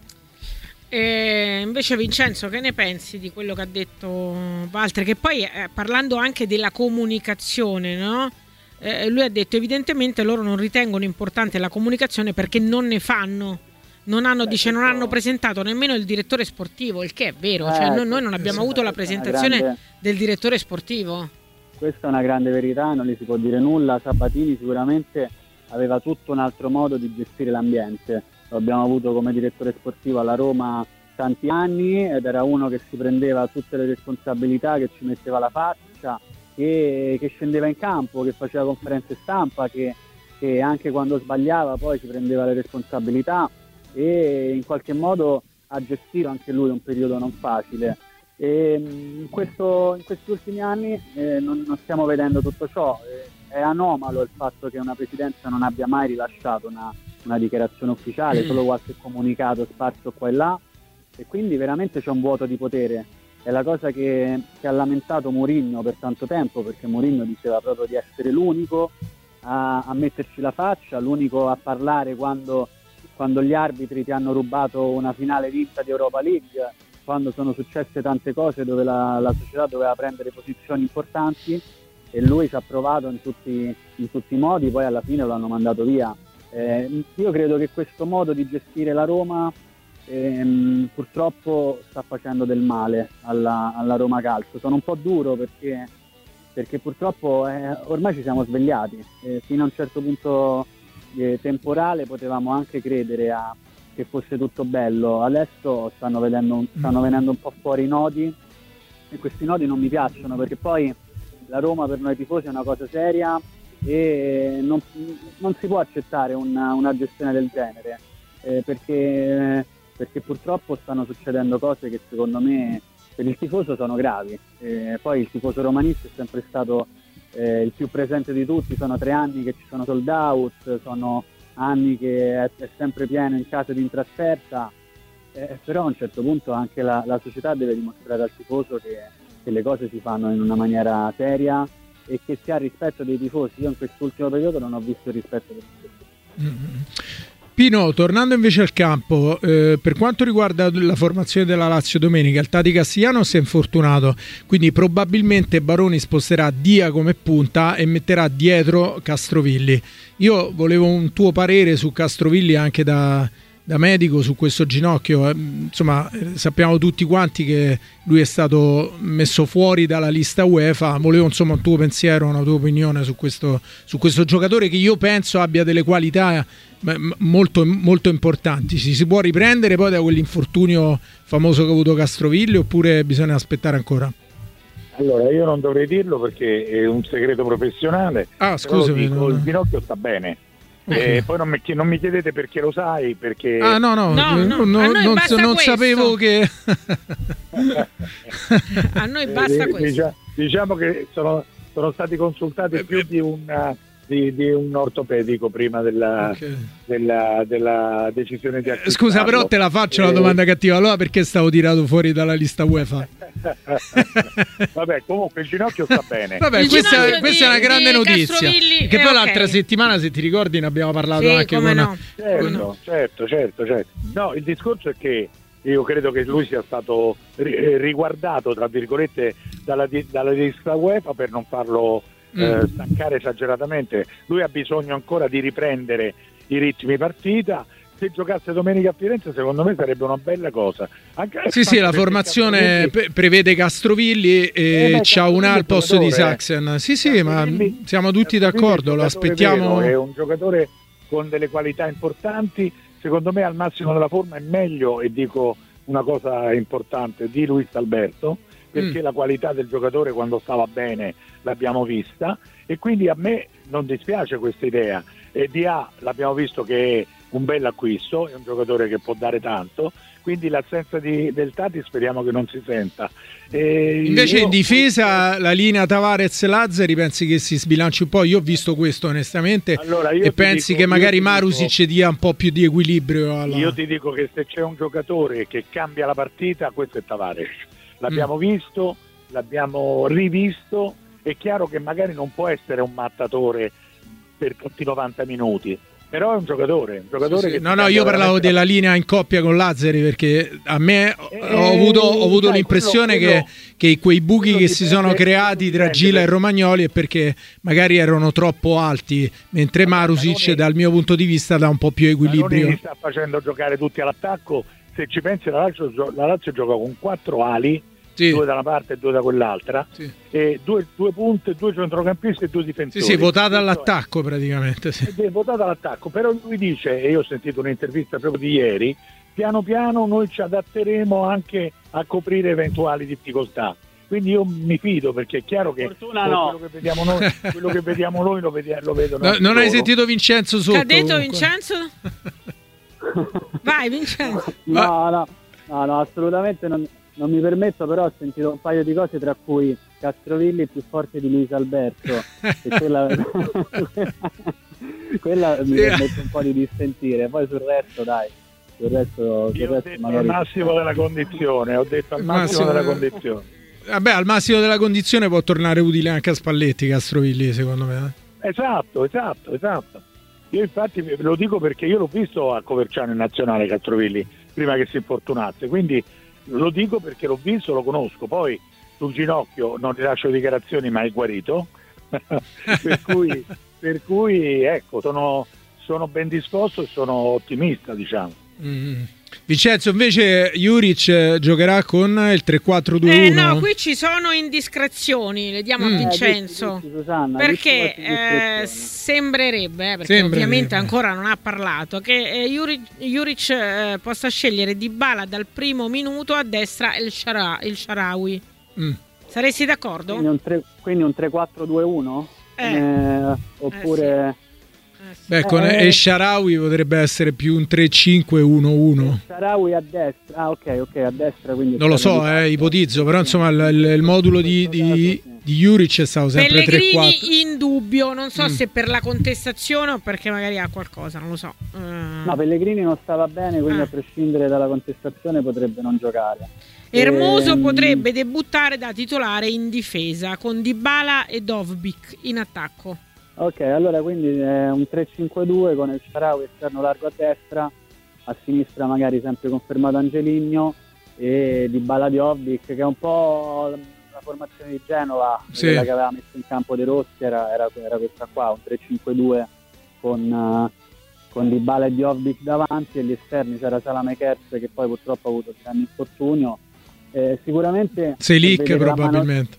E invece Vincenzo, che ne pensi di quello che ha detto Walter? Che poi eh, parlando anche della comunicazione, no? Eh, lui ha detto evidentemente loro non ritengono importante la comunicazione perché non ne fanno, non hanno, Beh, dice, non hanno presentato nemmeno il direttore sportivo, il che è vero, eh, cioè noi, noi non abbiamo avuto la presentazione grande... del direttore sportivo. Questa è una grande verità, non gli si può dire nulla. Sabatini sicuramente aveva tutto un altro modo di gestire l'ambiente, lo abbiamo avuto come direttore sportivo alla Roma tanti anni ed era uno che si prendeva tutte le responsabilità, che ci metteva la faccia, che, che scendeva in campo, che faceva conferenze stampa, che, che anche quando sbagliava poi si prendeva le responsabilità e in qualche modo ha gestito anche lui un periodo non facile. E in, questo, in questi ultimi anni eh, non, non stiamo vedendo tutto ciò. Eh, è anomalo il fatto che una presidenza non abbia mai rilasciato una, una dichiarazione ufficiale, solo qualche comunicato sparso qua e là, e quindi veramente c'è un vuoto di potere. È la cosa che, che ha lamentato Mourinho per tanto tempo, perché Mourinho diceva proprio di essere l'unico a, a metterci la faccia, l'unico a parlare quando, quando gli arbitri ti hanno rubato una finale vinta di Europa League, quando sono successe tante cose dove la, la società doveva prendere posizioni importanti, e lui ci ha provato in tutti, in tutti i modi, poi alla fine lo hanno mandato via. Eh, io credo che questo modo di gestire la Roma ehm, purtroppo sta facendo del male alla, alla Roma Calcio. Sono un po' duro perché, perché purtroppo eh, ormai ci siamo svegliati, eh, fino a un certo punto eh, temporale potevamo anche credere a, che fosse tutto bello. Adesso stanno, vedendo, stanno venendo un po' fuori i nodi, e questi nodi non mi piacciono, perché poi la Roma per noi tifosi è una cosa seria e non, non si può accettare una, una gestione del genere, eh, perché, perché purtroppo stanno succedendo cose che secondo me per il tifoso sono gravi. Eh, poi il tifoso romanista è sempre stato eh, il più presente di tutti, sono tre anni che ci sono sold out, sono anni che è, è sempre pieno in caso di in trasferta, eh, però a un certo punto anche la, la società deve dimostrare al tifoso che che le cose si fanno in una maniera seria e che si ha rispetto dei tifosi. Io in quest'ultimo periodo non ho visto il rispetto dei tifosi. Mm-hmm. Pino, tornando invece al campo, eh, per quanto riguarda la formazione della Lazio domenica, il Tati Castigliano si è infortunato, quindi probabilmente Baroni sposterà Dia come punta e metterà dietro Castrovilli. Io volevo un tuo parere su Castrovilli anche da... da medico su questo ginocchio. Insomma, sappiamo tutti quanti che lui è stato messo fuori dalla lista UEFA. Volevo insomma un tuo pensiero, una tua opinione su questo, su questo giocatore che io penso abbia delle qualità molto, molto importanti. Si, si può riprendere poi da quell'infortunio famoso che ha avuto Castrovilli oppure bisogna aspettare ancora? Allora, io non dovrei dirlo perché è un segreto professionale. Ah, scusami, dico, non... il ginocchio sta bene. Okay. E poi non mi, non mi chiedete perché lo sai, perché ah no no, no, no, no non, non sapevo che a noi basta eh, questo. Diciamo, diciamo che sono, sono stati consultati più di un di, di un ortopedico prima della, okay. della, della decisione di acquistarlo. Scusa, però te la faccio una eh... domanda cattiva. Allora perché stavo tirato fuori dalla lista UEFA? Vabbè, comunque il ginocchio sta bene. Vabbè, questa, questa di, è una grande notizia. Che poi okay. l'altra settimana, se ti ricordi, ne abbiamo parlato sì, anche con no. certo, no. certo, certo, certo. No, il discorso è che io credo che lui sia stato riguardato, tra virgolette, dalla, dalla lista UEFA per non farlo eh, stancare esageratamente. Lui ha bisogno ancora di riprendere i ritmi partita. Se giocasse domenica a Firenze secondo me sarebbe una bella cosa. Anche sì sì, la formazione Castrovilli... prevede Castrovilli e eh, Ciaunà al posto di Saxen. Sì sì, ma siamo tutti d'accordo, lo aspettiamo. È, è un giocatore con delle qualità importanti. secondo me al massimo della forma è meglio, e dico una cosa importante, di Luis Alberto, perché mm. la qualità del giocatore quando stava bene l'abbiamo vista, e quindi a me non dispiace questa idea. E Di A l'abbiamo visto che è un bel acquisto, è un giocatore che può dare tanto, quindi l'assenza di, del Tati speriamo che non si senta. E invece io... in difesa la linea Tavares-Lazzari pensi che si sbilanci un po'? Io ho visto questo onestamente, allora, io e pensi dico, che magari dico, Marusic dia un po' più di equilibrio alla... Io ti dico che se c'è un giocatore che cambia la partita, questo è Tavares. L'abbiamo mm. visto, l'abbiamo rivisto, è chiaro che magari non può essere un mattatore per tutti i novanta minuti, però è un giocatore, un giocatore sì, sì. che no no io parlavo della linea in coppia con Lazzari, perché a me eh, ho avuto, ho avuto sai, l'impressione quello, quello, che, che quei buchi che si sono creati tra Gila e Romagnoli è perché magari erano troppo alti, mentre Marusic dal mio punto di vista dà un po' più equilibrio. Li sta facendo giocare tutti all'attacco. Se ci pensi, la Lazio, la Lazio gioca con quattro ali, sì. due da una parte e due da quell'altra, sì. e due, due punte, due centrocampisti e due difensori. Sì, sì, votata all'attacco praticamente. Sì. È votata all'attacco, però lui dice, e io ho sentito un'intervista proprio di ieri, piano piano noi ci adatteremo anche a coprire eventuali difficoltà. Quindi io mi fido, perché è chiaro che Fortuna no. quello che vediamo noi, quello che vediamo noi lo, vediamo, lo vedono. No, non hai sentito Vincenzo sotto? Che ha detto Vincenzo? Vai Vincenzo. No, no, no, no, assolutamente non, non mi permetto, però ho sentito un paio di cose, tra cui Castrovilli è più forte di Luis Alberto, e quella, quella mi permette un po' di dissentire, poi sul resto dai, sul resto, sul Io resto ho detto magari... al massimo della condizione, ho detto al massimo, massimo della condizione. Vabbè, al massimo della condizione può tornare utile anche a Spalletti Castrovilli, secondo me. Esatto, esatto, esatto. Io infatti lo dico perché io l'ho visto a Coverciano in nazionale Castrovilli prima che si infortunasse, quindi lo dico perché l'ho visto, lo conosco. Poi sul ginocchio non rilascio dichiarazioni, ma è guarito. per cui, per cui ecco, sono, sono ben disposto e sono ottimista, diciamo. Mm. Vincenzo, invece Juric giocherà con il tre quattro due uno? Eh no, qui ci sono indiscrezioni, le diamo mm. a Vincenzo, eh, dici, dici, Susanna, perché eh, sembrerebbe, eh, perché sembrerebbe. ovviamente ancora non ha parlato, che eh, Juric, Juric eh, possa scegliere Dybala dal primo minuto a destra e il, Shara, il Shaarawy. Mm. Saresti d'accordo? Quindi un, tre, quindi un tre quattro due uno? Eh. Eh, oppure... Eh, sì. Beh, con eh, Shaarawy potrebbe essere più un tre cinque uno uno. Shaarawy a destra, ah ok, ok, a destra. Quindi non lo so, eh, ipotizzo, però insomma il, il, il modulo di, di, di Juric è stato sempre tre quattro. Pellegrini in dubbio, non so mm. se per la contestazione o perché magari ha qualcosa, non lo so. Uh... No, Pellegrini non stava bene, quindi ah. a prescindere dalla contestazione potrebbe non giocare. Hermoso ehm... potrebbe debuttare da titolare in difesa con Dybala e Dovbyk in attacco. Ok, allora quindi è un tre cinque due con il Shaarawy esterno largo a destra, a sinistra magari sempre confermato Angeligno e Dybala di Dovbyk, che è un po' la formazione di Genova, sì. quella che aveva messo in campo De Rossi era, era, era questa qua, un tre cinque due con, uh, con Dybala e Dovbyk davanti, e gli esterni c'era Salamekers che poi purtroppo ha avuto il grande infortunio. Eh, sicuramente Selic probabilmente.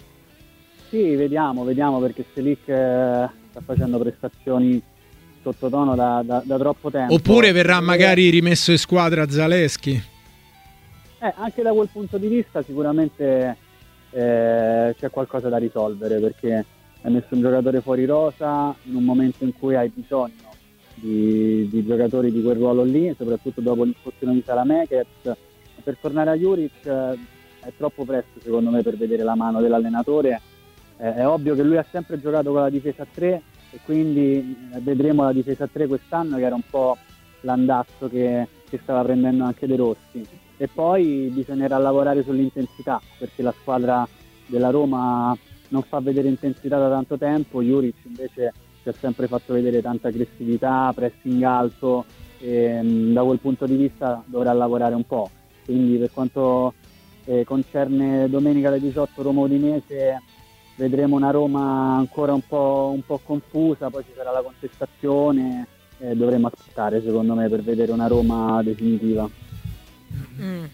Sì, vediamo, vediamo perché Selic eh, sta facendo prestazioni sottotono da, da, da troppo tempo. Oppure verrà magari rimesso in squadra Zalewski. Eh, anche da quel punto di vista sicuramente eh, c'è qualcosa da risolvere, perché hai messo un giocatore fuori rosa in un momento in cui hai bisogno di, di giocatori di quel ruolo lì, soprattutto dopo l'infortunio di Salamekers. Per tornare a Juric eh, è troppo presto secondo me per vedere la mano dell'allenatore. Eh, è ovvio che lui ha sempre giocato con la difesa a tre e quindi eh, vedremo la difesa a tre quest'anno, che era un po' l'andazzo che, che stava prendendo anche De Rossi, e poi bisognerà lavorare sull'intensità, perché la squadra della Roma non fa vedere intensità da tanto tempo. Juric invece ci ha sempre fatto vedere tanta aggressività, pressing alto, e mh, da quel punto di vista dovrà lavorare un po'. Quindi per quanto eh, concerne domenica alle diciotto Roma Udinese, vedremo una Roma ancora un po', un po' confusa, poi ci sarà la contestazione, eh, dovremo aspettare secondo me per vedere una Roma definitiva. Mm.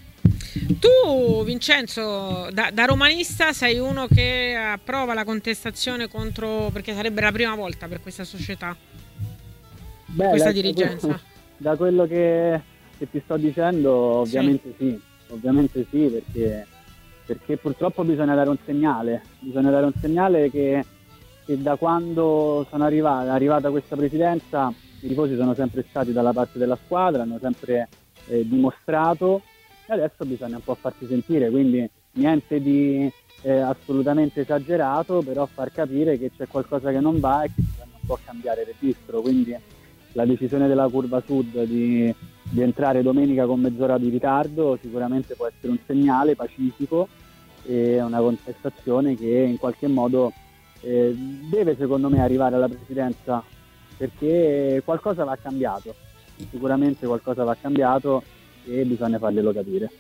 Tu Vincenzo, da, da romanista sei uno che approva la contestazione contro, perché sarebbe la prima volta per questa società, Beh, questa la, dirigenza? da quello che, che ti sto dicendo, ovviamente sì, sì ovviamente sì, perché, perché purtroppo bisogna dare un segnale, bisogna dare un segnale che, che da quando sono arrivata, è arrivata questa presidenza, i tifosi sono sempre stati dalla parte della squadra, hanno sempre eh, dimostrato, e adesso bisogna un po' farsi sentire, quindi niente di eh, assolutamente esagerato, però far capire che c'è qualcosa che non va e che bisogna un po' cambiare registro, quindi la decisione della Curva Sud di, di entrare domenica con mezz'ora di ritardo sicuramente può essere un segnale pacifico e una contestazione che in qualche modo eh, deve secondo me arrivare alla presidenza, perché qualcosa va cambiato, sicuramente qualcosa va cambiato e bisogna farglielo capire.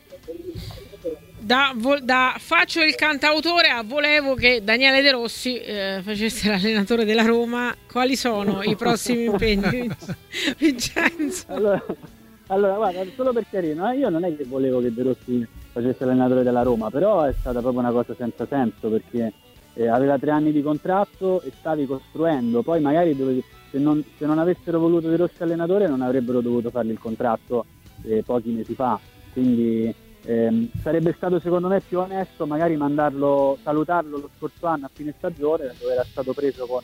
Da, da faccio il cantautore a volevo che Daniele De Rossi eh, facesse l'allenatore della Roma, quali sono i prossimi impegni? Vincenzo? Allora, allora guarda, solo per chiarire, no? Io non è che volevo che De Rossi facesse l'allenatore della Roma, però è stata proprio una cosa senza senso, perché eh, aveva tre anni di contratto e stavi costruendo, poi magari dovevi, se, non, se non avessero voluto De Rossi allenatore non avrebbero dovuto fargli il contratto eh, pochi mesi fa, quindi Eh, sarebbe stato secondo me più onesto magari mandarlo, salutarlo lo scorso anno a fine stagione dove era stato preso con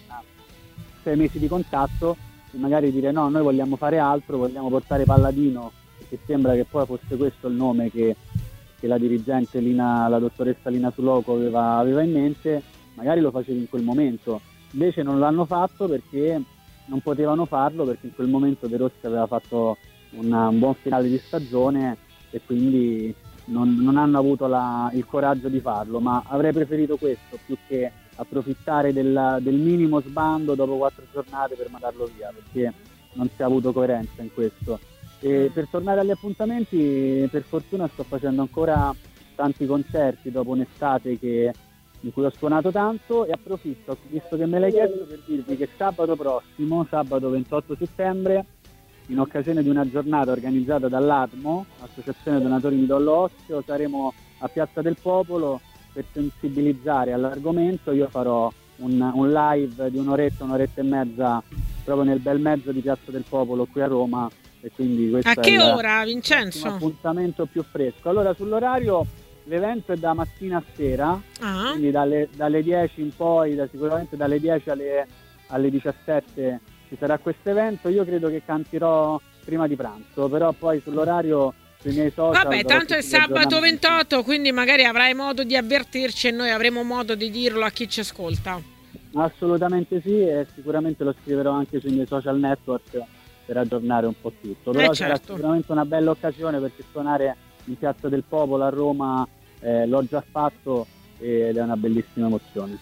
sei mesi di contratto e magari dire no, noi vogliamo fare altro, vogliamo portare Palladino, perché sembra che poi fosse questo il nome che, che la dirigente Lina, la dottoressa Lina Suloco aveva, aveva in mente, magari lo facevi in quel momento, invece non l'hanno fatto perché non potevano farlo, perché in quel momento De Rossi aveva fatto una, un buon finale di stagione e quindi Non, non hanno avuto la, il coraggio di farlo, ma avrei preferito questo più che approfittare del, del minimo sbando dopo quattro giornate per mandarlo via, perché non si è avuto coerenza in questo. E per tornare agli appuntamenti, per fortuna sto facendo ancora tanti concerti dopo un'estate che, in cui ho suonato tanto, e approfitto, visto che me l'hai chiesto, per dirvi che sabato prossimo, sabato ventotto settembre, in occasione di una giornata organizzata dall'Atmo, Associazione Donatori Midollo Osseo, saremo a Piazza del Popolo per sensibilizzare all'argomento. Io farò un, un live di un'oretta, un'oretta e mezza proprio nel bel mezzo di Piazza del Popolo qui a Roma, e quindi questo a che è ora, il, Vincenzo? un appuntamento più fresco. Allora, sull'orario l'evento è da mattina a sera, ah. quindi dalle, dalle dieci in poi, da, sicuramente dalle dieci alle, alle diciassette ci sarà questo evento. Io credo che canterò prima di pranzo, però poi sull'orario sui miei social. Vabbè, tanto è sabato ventotto, quindi magari avrai modo di avvertirci e noi avremo modo di dirlo a chi ci ascolta. Assolutamente sì, e sicuramente lo scriverò anche sui miei social network per aggiornare un po' tutto. Però eh sarà certo. sicuramente una bella occasione, perché suonare in Piazza del Popolo a Roma eh, l'ho già fatto ed è una bellissima emozione.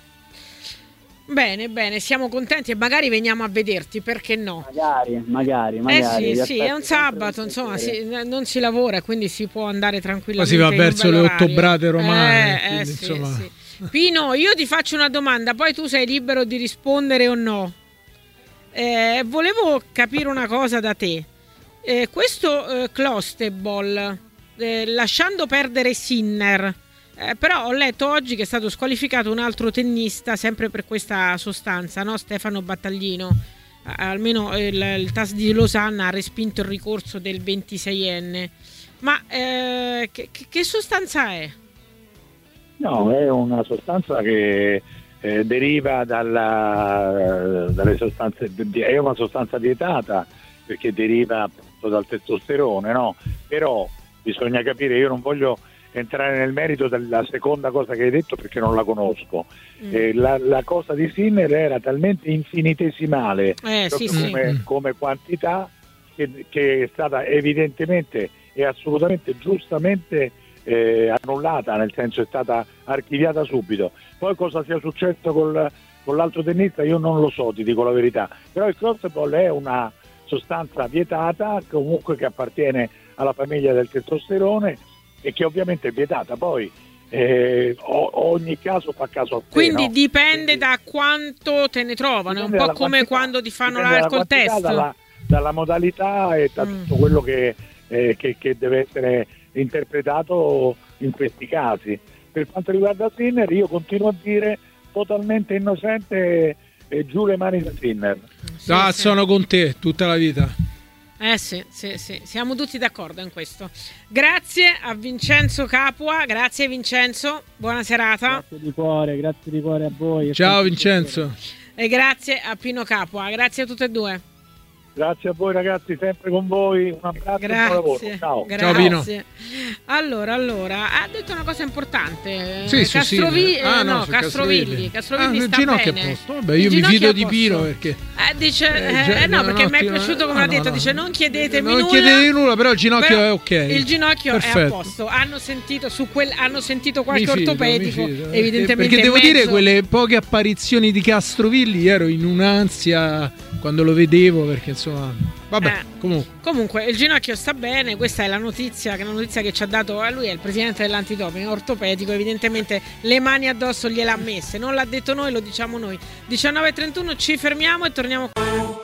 Bene, bene, siamo contenti e magari veniamo a vederti, perché no? Magari, magari, magari. Eh sì, sì, è un sabato, insomma, si, non si lavora, quindi si può andare tranquillamente. Ma si va verso le ottobrate romane. Eh, quindi, eh, sì, insomma... sì. Pino, io ti faccio una domanda, poi tu sei libero di rispondere o no. Eh, volevo capire una cosa da te. Eh, questo eh, Klostebol, eh, lasciando perdere Sinner, Eh, però ho letto oggi che è stato squalificato un altro tennista sempre per questa sostanza, no? Stefano Battaglino, eh, almeno il, il T A S di Losanna ha respinto il ricorso del ventiseienne. Ma eh, che, che sostanza è? No, è una sostanza che eh, deriva dalla, dalle sostanze, è una sostanza vietata perché deriva appunto dal testosterone, no? Però bisogna capire, io non voglio entrare nel merito della seconda cosa che hai detto perché non la conosco. Mm. Eh, la, la cosa di Sinner era talmente infinitesimale eh, sì, come, sì. come quantità che, che è stata evidentemente e assolutamente giustamente eh, annullata, nel senso è stata archiviata subito. Poi cosa sia successo col, con l'altro tennista io non lo so, ti dico la verità, però il Klostebol è una sostanza vietata comunque che appartiene alla famiglia del testosterone e che ovviamente è vietata. Poi eh, ogni caso fa caso a sé, quindi no? dipende Quindi, da quanto te ne trovano, è un po' come quantità, quando ti fanno l'alcol test, dalla, dalla modalità e da mm. tutto quello che, eh, che, che deve essere interpretato in questi casi. Per quanto riguarda Sinner, io continuo a dire totalmente innocente, eh, giù le mani da Sinner. Sì, ah, sì. Sono con te tutta la vita. Eh sì, sì, sì, siamo tutti d'accordo in questo. Grazie a Vincenzo Capua, grazie Vincenzo, buona serata. Grazie di cuore, grazie di cuore a voi. Ciao Vincenzo. E grazie a Pino Capua, grazie a tutte e due. Grazie a voi ragazzi, sempre con voi, un abbraccio e buon lavoro. Ciao. Grazie. Ciao Pino. Allora, allora, ha detto una cosa importante. Sì, Castrovi- sì, ah, no, no, Castrovilli. Castrovilli ah, sta ginocchio bene. a posto. Vabbè, io mi fido di Pino perché eh, dice, eh, eh, già- eh, no, no, perché no, mi è ti- piaciuto come no, ha detto, no, dice no. non chiedetemi non nulla. chiedetevi nulla, però il ginocchio però è ok. Il ginocchio Perfetto. è a posto. Hanno sentito su quel hanno sentito qualche Mi fido, ortopedico, mi fido. evidentemente perché in devo mezzo- dire quelle poche apparizioni di Castrovilli ero in un'ansia quando lo vedevo, perché insomma vabbè, Eh. comunque Comunque il ginocchio sta bene, questa è la notizia, che è la notizia che ci ha dato a lui, è il presidente dell'antidoping ortopedico, evidentemente le mani addosso gliele ha messe, non l'ha detto noi, lo diciamo noi. diciannove e trentuno, ci fermiamo e torniamo qua.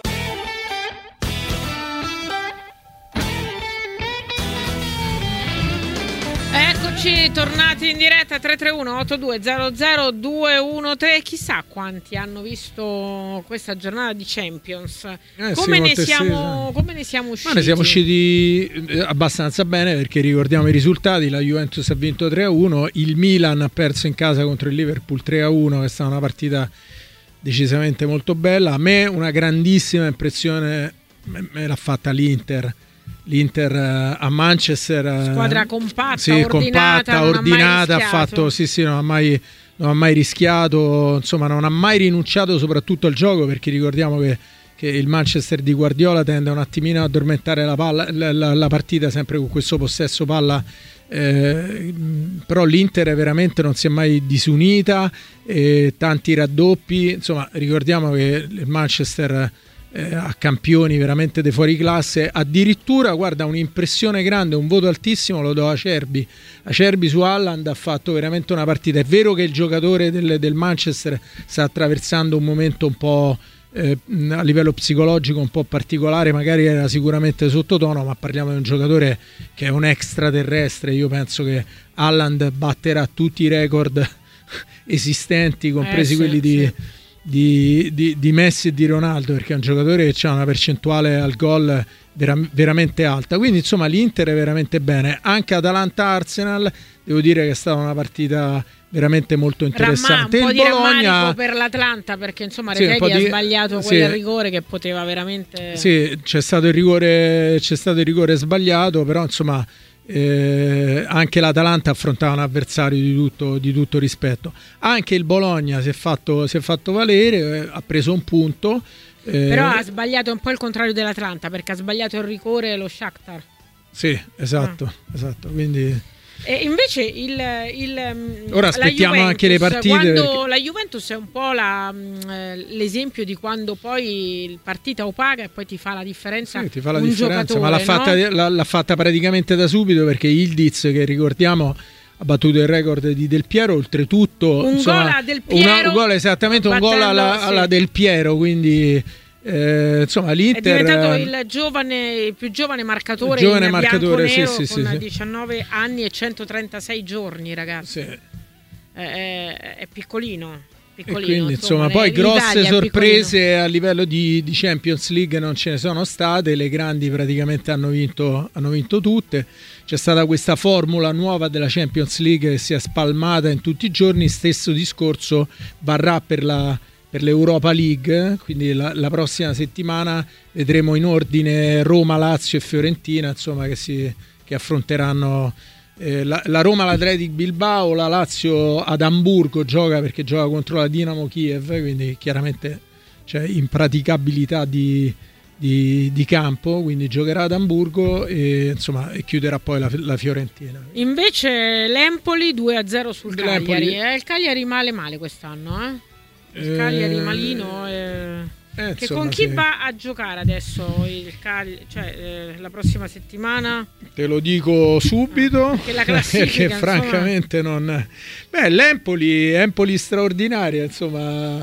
Eccoci tornati in diretta. Tre tre uno otto due zero zero due uno tre. Chissà quanti hanno visto questa giornata di Champions. Eh, come, sì, ne molte siamo, stesse. come ne siamo usciti? Ma ne siamo usciti eh, abbastanza bene, perché ricordiamo i risultati: la Juventus ha vinto tre a uno, il Milan ha perso in casa contro il Liverpool tre a uno, che è stata una partita decisamente molto bella. A me una grandissima impressione me, me l'ha fatta l'Inter. L'Inter uh, a Manchester, uh, squadra compatta, sì, ordinata, compatta, non ordinata, ha ha mai fatto sì, sì, non ha mai, non ha mai rischiato, insomma, non ha mai rinunciato soprattutto al gioco, perché ricordiamo che, che il Manchester di Guardiola tende un attimino a addormentare la, palla, la, la, la partita sempre con questo possesso palla. Eh, però l'Inter veramente non si è mai disunita, eh, tanti raddoppi, insomma ricordiamo che il Manchester eh, ha campioni veramente dei fuori classe. Addirittura, guarda, un'impressione grande, un voto altissimo lo do a Acerbi. Acerbi su Haaland ha fatto veramente una partita. È vero che il giocatore del, del Manchester sta attraversando un momento un po' Eh, a livello psicologico un po' particolare, magari era sicuramente sottotono, ma parliamo di un giocatore che è un extraterrestre. Io penso che Haaland batterà tutti i record esistenti, compresi eh, sì, quelli di, sì. di, di, di Messi e di Ronaldo, perché è un giocatore che ha una percentuale al gol vera, veramente alta. Quindi insomma l'Inter è veramente bene. Anche Atalanta-Arsenal devo dire che è stata una partita veramente molto interessante. Ramma, un po' il di Bologna rammarico per l'Atlanta, perché insomma sì, Retegui di... ha sbagliato sì. quel rigore che poteva veramente sì, c'è stato il rigore c'è stato il rigore sbagliato, però insomma eh, anche l'Atalanta affrontava un avversario di tutto, di tutto rispetto. Anche il Bologna si è fatto, si è fatto valere, eh, ha preso un punto, eh, però ha sbagliato un po' il contrario dell'Atlanta, perché ha sbagliato il rigore lo Shakhtar. Sì, esatto, ah. esatto, quindi e invece il, il ora aspettiamo la Juventus, anche le partite, quando perché... la Juventus è un po' la, l'esempio di quando poi il partita o paga e poi ti fa la differenza, sì, ti fa la un differenza, ma l'ha, no? fatta, l'ha, l'ha fatta praticamente da subito, perché Ildiz, che ricordiamo ha battuto il record di Del Piero, oltretutto un insomma, gol a Del Piero, una, un gol esattamente un battendo, gol alla, sì. alla Del Piero, quindi eh, insomma l'Inter è diventato il giovane il più giovane marcatore, giovane in marcatore bianco-nero, sì, sì, con sì, diciannove anni e centotrentasei giorni, ragazzi. Sì. È, è piccolino, e piccolino quindi insomma, insomma, poi grosse l'Italia è sorprese piccolino. A livello di, di Champions League non ce ne sono state, le grandi praticamente hanno vinto, hanno vinto tutte. C'è stata questa formula nuova della Champions League che si è spalmata in tutti i giorni. Stesso discorso varrà per la per l'Europa League, quindi la, la prossima settimana vedremo in ordine Roma, Lazio e Fiorentina, insomma, che, si, che affronteranno eh, la, la Roma all'Athletic Bilbao, la Lazio ad Amburgo gioca, perché gioca contro la Dinamo Kiev, quindi chiaramente c'è impraticabilità di, di, di campo, quindi giocherà ad Amburgo e, insomma, e chiuderà poi la, la Fiorentina. Invece l'Empoli due a zero sul L'Empoli... Cagliari, eh, il Cagliari male male quest'anno, eh? Il Cagliari eh, malino eh, eh, che insomma, con chi sì. va a giocare adesso il Cagliari, cioè eh, la prossima settimana? Te lo dico subito, perché la classifica, perché francamente insomma... non... Beh, l'Empoli, Empoli straordinaria, insomma,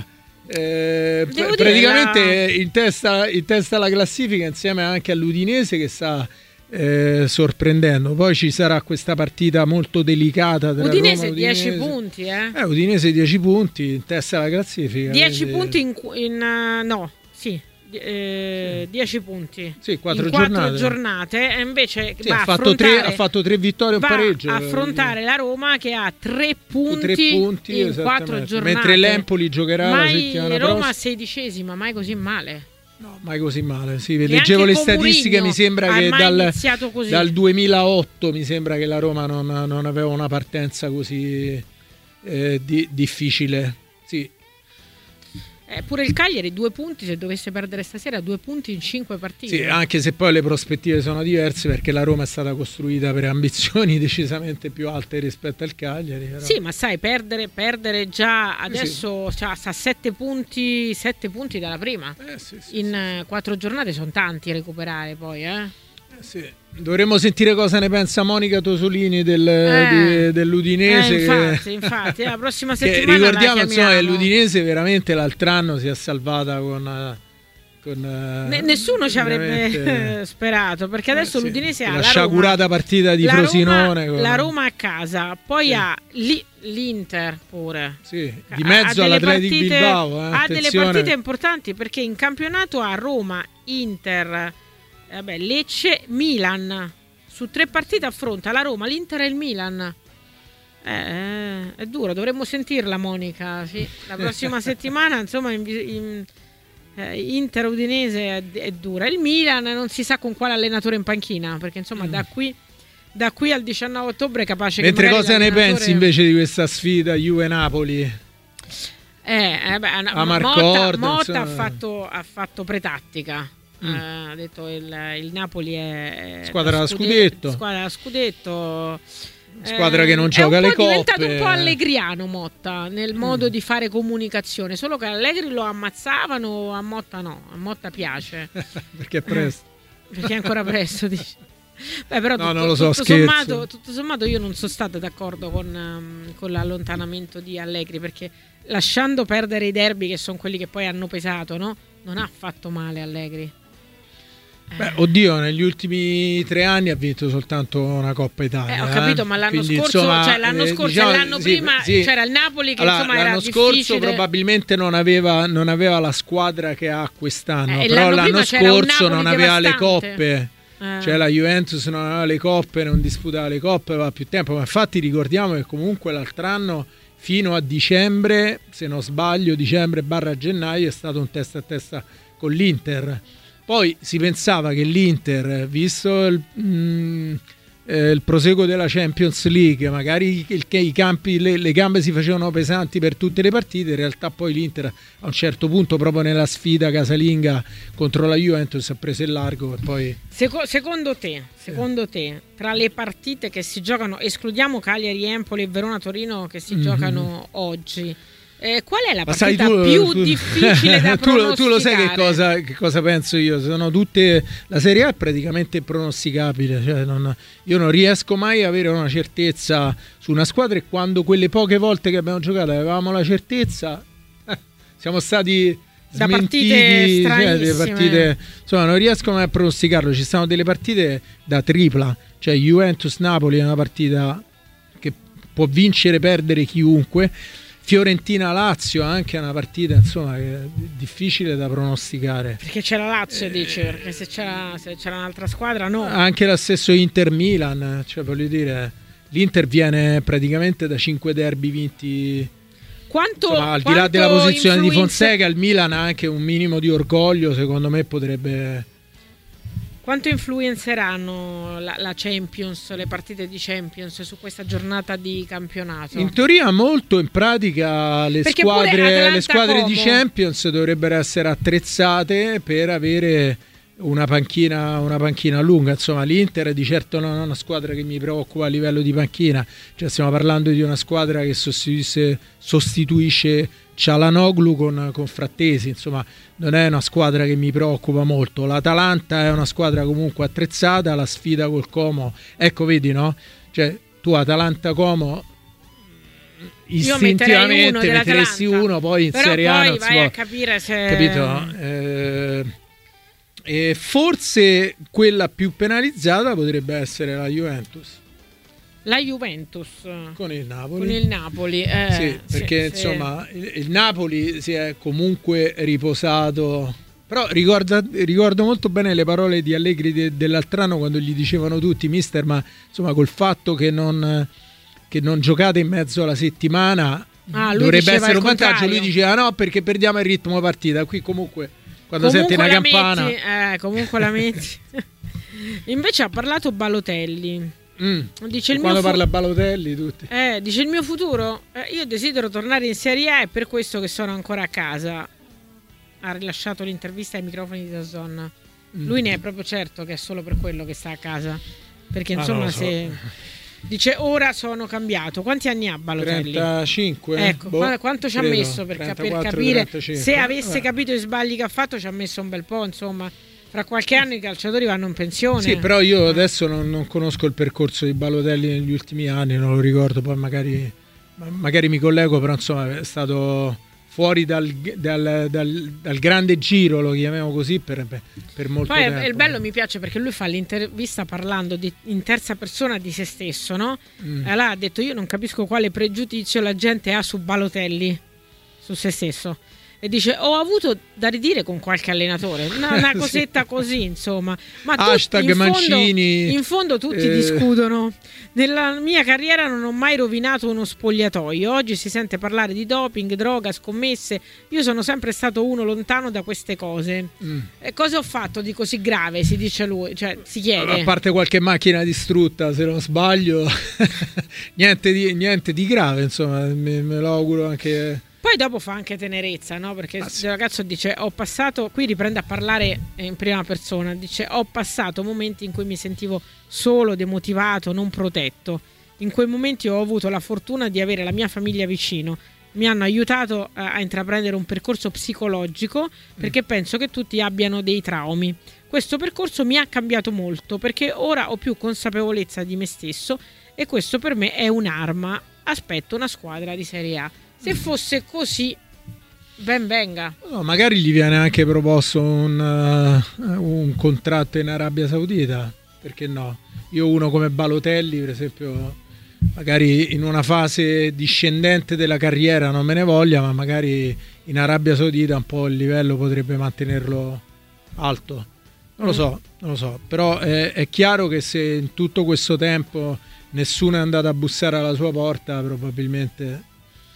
eh, pr- praticamente la... in, testa, in testa alla classifica, insieme anche all'Udinese che sta eh, sorprendendo. Poi ci sarà questa partita molto delicata della Udinese, Roma, dieci punti, eh? eh Udinese dieci punti in testa alla classifica, dieci quindi... punti in, in uh, no, sì. eh, dieci punti sì, quattro in quattro giornate, giornate e invece sì, va ha, fatto tre, ha fatto tre vittorie e un pareggio. Va a affrontare la Roma che ha tre punti, tre punti in quattro giornate. Mentre l'Empoli giocherà mai la settimana Roma prossima. sedicesima, mai così male. No, mai così male. Sì, leggevo le statistiche, Mourinho mi sembra che dal, così. dal duemilaotto mi sembra che la Roma non, non aveva una partenza così eh, di, difficile. Sì. Eh, pure il Cagliari due punti, se dovesse perdere stasera, due punti in cinque partite. Sì, anche se poi le prospettive sono diverse perché la Roma è stata costruita per ambizioni decisamente più alte rispetto al Cagliari. Però... Sì, ma sai, perdere, perdere già adesso, sì. Cioè, sta a sette punti, sette punti dalla prima. Eh, sì, sì, in sì. quattro giornate sono tanti a recuperare poi, eh? Eh, sì. Dovremmo sentire cosa ne pensa Monica Tosolini del, eh, di, dell'Udinese. Eh, infatti, che, infatti, la prossima che settimana ricordiamo insomma che chiamiamo. l'Udinese veramente l'altro anno si è salvata con, con ne, nessuno ci avrebbe sperato, perché adesso eh, sì. l'Udinese ha la, la sciagurata Roma, partita di la Frosinone Roma, con... la Roma a casa, poi sì. ha li, l'Inter pure sì, di mezzo all'Atletico Bilbao, eh, ha delle partite importanti perché in campionato ha Roma, Inter, vabbè, Lecce, Milan. Su tre partite affronta la Roma, l'Inter e il Milan. Eh, è duro, dovremmo sentirla Monica. Sì. La prossima settimana, insomma, in, in, eh, Inter Udinese è, è dura. Il Milan non si sa con quale allenatore in panchina, perché insomma mm. da qui da qui al diciannove ottobre è capace Mentre che cosa ne pensi invece di questa sfida Juve-Napoli? Eh, eh beh, a Motta, Motta ha fatto, ha fatto pretattica. Mm. Uh, ha detto il, il Napoli è squadra da scudetto, scudetto, squadra da scudetto, squadra eh, che non gioca le coppe. È diventato un po' allegriano Motta nel modo mm. di fare comunicazione, solo che Allegri lo ammazzavano, a Motta no, a Motta piace. Perché è presto. Perché è ancora presto, dice. Beh, però no, tutto, non lo so, tutto, sommato, tutto sommato io non sono stata d'accordo con, um, con l'allontanamento di Allegri, perché lasciando perdere i derby che sono quelli che poi hanno pesato, no? Non ha fatto male Allegri. Beh, oddio, negli ultimi tre anni ha vinto soltanto una Coppa Italia. Eh, ho capito, eh? ma l'anno Quindi, scorso, insomma, cioè l'anno eh, scorso diciamo, e l'anno sì, prima sì. c'era il Napoli che allora, insomma era l'anno difficile. scorso probabilmente non aveva, non aveva la squadra che ha quest'anno, eh, però l'anno, l'anno scorso non aveva devastante. le coppe. Eh. Cioè la Juventus non aveva le coppe, non disputava le coppe, aveva più tempo, ma infatti ricordiamo che comunque l'altro anno fino a dicembre, se non sbaglio, dicembre barra gennaio è stato un testa a testa con l'Inter. Poi si pensava che l'Inter, visto il, mm, eh, il proseguo della Champions League, magari il, il, i campi, le, le gambe si facevano pesanti per tutte le partite, in realtà poi l'Inter a un certo punto, proprio nella sfida casalinga contro la Juventus, ha preso il largo e poi... Seco- secondo te, secondo eh. te, tra le partite che si giocano, escludiamo Cagliari, Empoli e Verona-Torino che si mm-hmm. giocano oggi, Eh, qual è la partita tu, più tu, difficile da tu, pronosticare? Tu lo sai che cosa, che cosa penso io? Sono tutte, la Serie A è praticamente pronosticabile, cioè non, io non riesco mai a avere una certezza su una squadra, e quando quelle poche volte che abbiamo giocato avevamo la certezza, eh, siamo stati da smentiti, partite cioè, delle partite, insomma non riesco mai a pronosticarlo. Ci stanno delle partite da tripla, cioè Juventus-Napoli è una partita che può vincere, perdere chiunque. Fiorentina-Lazio anche è una partita insomma che è difficile da pronosticare, perché c'è la Lazio, eh, dice, perché se c'era, se c'era un'altra squadra no. Anche lo stesso Inter-Milan, cioè voglio dire, l'Inter viene praticamente da cinque derby vinti. Quanto, insomma, al di là della posizione influenza... di Fonseca, il Milan ha anche un minimo di orgoglio, secondo me potrebbe... Quanto influenzeranno la, la Champions, le partite di Champions su questa giornata di campionato? In teoria molto, in pratica le Perché squadre, le squadre Como. di Champions dovrebbero essere attrezzate per avere una panchina, una panchina lunga. Insomma, l'Inter di certo non è una squadra che mi preoccupa a livello di panchina, cioè stiamo parlando di una squadra che sostituisce, sostituisce Cialanoglu con, con Frattesi, insomma non è una squadra che mi preoccupa molto. L'Atalanta è una squadra comunque attrezzata, la sfida col Como, ecco vedi, no? Cioè tu Atalanta-Como istintivamente uno metteresti uno, poi in però Serie A poi non vai si può, a capire se... capito? Eh, e forse quella più penalizzata potrebbe essere la Juventus. La Juventus con il Napoli, con il Napoli eh, sì, perché sì, insomma sì. Il, il Napoli si è comunque riposato Però ricorda, ricordo molto bene le parole di Allegri de, dell'altro anno, quando gli dicevano tutti: mister, ma insomma col fatto che non, che non giocate in mezzo alla settimana ah, dovrebbe essere un vantaggio. Lui diceva no, perché perdiamo il ritmo partita. Qui comunque quando comunque senti una la campana metti, eh, comunque la metti. Invece ha parlato Balotelli. Mm. Dice il quando mio parla fu- Balotelli tutti. Eh, dice il mio futuro, eh, io desidero tornare in Serie A, è per questo che sono ancora a casa. Ha rilasciato l'intervista ai microfoni di DAZN. Mm. Lui ne è proprio certo che è solo per quello che sta a casa, perché insomma ah, so. se dice ora sono cambiato. Quanti anni ha Balotelli? trentacinque Ecco, boh, quanto ci ha messo per, per capire trentacinque. Se avesse capito i sbagli che ha fatto, ci ha messo un bel po', insomma. Fra qualche anno i calciatori vanno in pensione. Sì, però io adesso non, non conosco il percorso di Balotelli negli ultimi anni, non lo ricordo, poi magari, magari mi collego, però insomma è stato fuori dal, dal, dal, dal grande giro, lo chiamiamo così, per, per molto poi tempo. Poi il bello mi piace perché lui fa l'intervista parlando di, in terza persona di se stesso, no? Mm. Allora ha detto: io non capisco quale pregiudizio la gente ha su Balotelli, su se stesso. E dice: ho avuto da ridire con qualche allenatore, una, una cosetta sì. così, insomma. Ma hashtag tutti, in Mancini, fondo, in fondo tutti eh... discutono. Nella mia carriera non ho mai rovinato uno spogliatoio. Oggi si sente parlare di doping, droga, scommesse. Io sono sempre stato uno lontano da queste cose. Mm. E cosa ho fatto di così grave? Si dice lui, cioè si chiede. A parte qualche macchina distrutta, se non sbaglio, niente, di, niente di grave, insomma, me, me lo auguro anche. Poi dopo fa anche tenerezza, no? Perché ah, sì. il ragazzo dice: ho passato, qui riprende a parlare in prima persona, dice: ho passato momenti in cui mi sentivo solo, demotivato, non protetto. In quei momenti ho avuto la fortuna di avere la mia famiglia vicino. Mi hanno aiutato a, a intraprendere un percorso psicologico, perché mm. penso che tutti abbiano dei traumi. Questo percorso mi ha cambiato molto, perché ora ho più consapevolezza di me stesso e questo per me è un'arma. Aspetto una squadra di Serie A. Se fosse così, ben venga. No, magari gli viene anche proposto un, uh, un contratto in Arabia Saudita, perché no? Io uno come Balotelli, per esempio, magari in una fase discendente della carriera non me ne voglia, ma magari in Arabia Saudita un po' il livello potrebbe mantenerlo alto. Non lo so, non lo so, però è, è chiaro che se in tutto questo tempo nessuno è andato a bussare alla sua porta, probabilmente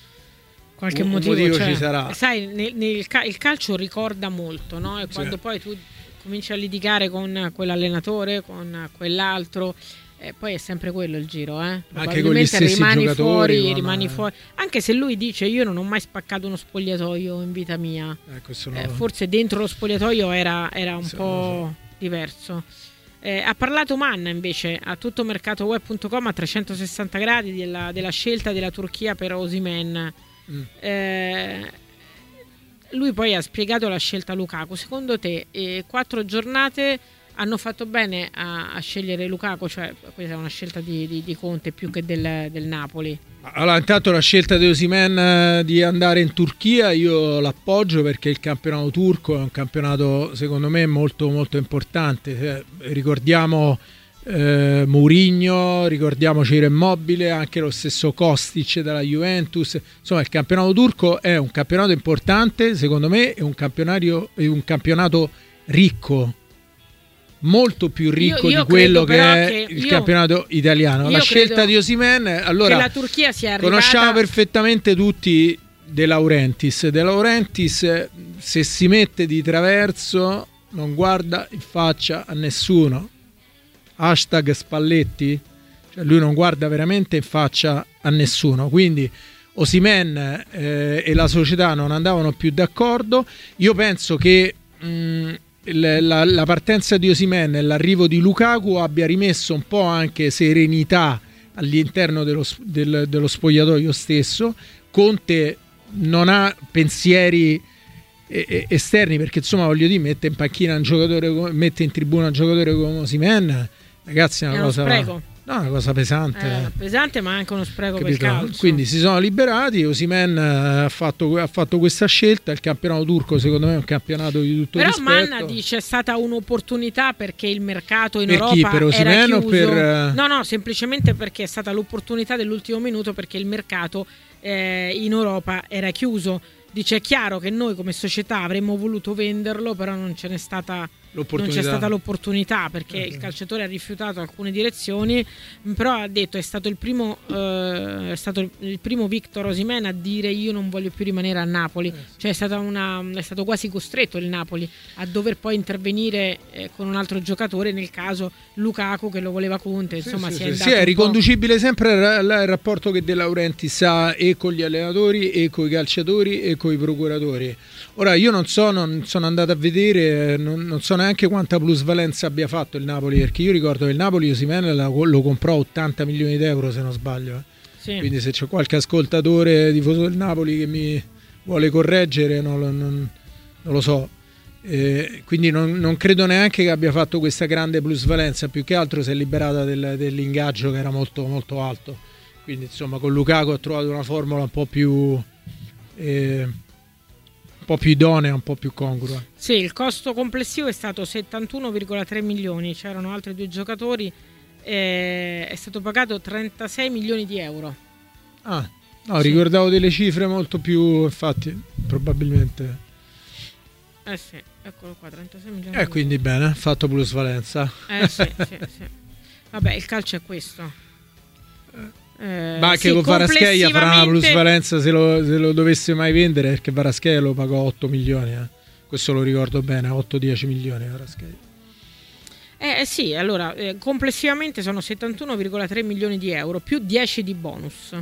qualche un motivo, motivo cioè, ci sarà. Sai, nel, nel, il calcio ricorda molto, no? E quando sì. poi tu cominci a litigare con quell'allenatore, con quell'altro, eh, poi è sempre quello il giro, eh? Anche con gli stessi rimani giocatori, fuori, con... rimani fuori. Anche se lui dice: io non ho mai spaccato uno spogliatoio in vita mia. Eh, eh, forse dentro lo spogliatoio era, era un sì, po' so. diverso. Eh, ha parlato Manna invece a tuttomercato web punto com a trecentosessanta gradi della, della scelta della Turchia per Osimhen. Mm. Eh, lui poi ha spiegato la scelta Lukaku. Secondo te eh, quattro giornate hanno fatto bene a, a scegliere Lukaku? Cioè questa è una scelta di, di, di Conte più che del, del Napoli. Allora, intanto la scelta di Osimhen di andare in Turchia io l'appoggio, perché il campionato turco è un campionato secondo me molto molto importante. Eh, ricordiamo eh, Mourinho, ricordiamoci Immobile, anche lo stesso Kostic della Juventus. Insomma, il campionato turco è un campionato importante, secondo me è un campionato, è un campionato ricco, molto più ricco io, io di quello che è che il io, campionato italiano. La scelta di Osimhen, allora, che la Turchia sia arrivata... conosciamo perfettamente tutti De Laurentiis. De Laurentiis, se si mette di traverso, non guarda in faccia a nessuno. Hashtag Spalletti, cioè lui non guarda veramente in faccia a nessuno. Quindi Osimhen eh, e la società non andavano più d'accordo. Io penso che mh, La, la partenza di Osimhen e l'arrivo di Lukaku abbia rimesso un po' anche serenità all'interno dello, del, dello spogliatoio stesso. Conte non ha pensieri eh, esterni, perché insomma, voglio dire, mette in panchina un giocatore, mette in tribuna un giocatore come Osimhen, ragazzi, è una è cosa spreco. No, una cosa pesante. Eh, pesante, ma anche uno spreco per il calcio. Quindi si sono liberati. Osimhen ha fatto, ha fatto questa scelta. Il campionato turco, secondo me, è un campionato di tutto Però rispetto. Manna dice è stata un'opportunità perché il mercato in per Europa chi? Per era chiuso. O per... No, no, semplicemente perché è stata l'opportunità dell'ultimo minuto, perché il mercato eh, in Europa era chiuso. Dice: è chiaro che noi come società avremmo voluto venderlo, però non ce n'è stata non c'è stata l'opportunità, perché okay. il calciatore ha rifiutato alcune direzioni, però ha detto è stato il primo eh, è stato il primo Victor Osimhen a dire io non voglio più rimanere a Napoli, eh, sì. cioè è stata una è stato quasi costretto il Napoli a dover poi intervenire eh, con un altro giocatore, nel caso Lukaku che lo voleva Conte, insomma sì, si sì, è, sì, è riconducibile sempre al rapporto che De Laurentiis ha e con gli allenatori e con i calciatori e con i procuratori. Ora io non so, non sono andato a vedere, non, non so neanche quanta plusvalenza abbia fatto il Napoli, perché io ricordo che il Napoli Osimhen lo comprò ottanta milioni d'euro se non sbaglio, eh. sì. Quindi se c'è qualche ascoltatore tifoso del Napoli che mi vuole correggere non, non, non lo so, eh, quindi non, non credo neanche che abbia fatto questa grande plusvalenza, più che altro si è liberata del, dell'ingaggio che era molto molto alto, quindi insomma con Lukaku ha trovato una formula un po' più eh, un po' più idonea, un po' più congrua. Sì, il costo complessivo è stato settantuno virgola tre milioni, c'erano altri due giocatori, eh, è stato pagato trentasei milioni di euro. Ah, no, sì. Ricordavo delle cifre molto più, infatti, probabilmente. Eh sì, eccolo qua, trentasei milioni. Eh, quindi euro. Bene, fatto plusvalenza. Eh sì, sì, sì. Vabbè, il calcio è questo. Eh, ma anche sì, con Kvaratskhelia farà una plusvalenza se lo, se lo dovesse mai vendere, perché Kvaratskhelia lo pagò otto milioni, eh. Questo lo ricordo bene, otto dieci milioni Kvaratskhelia. Eh, eh sì, allora eh, complessivamente sono settantuno virgola tre milioni di euro più dieci di bonus.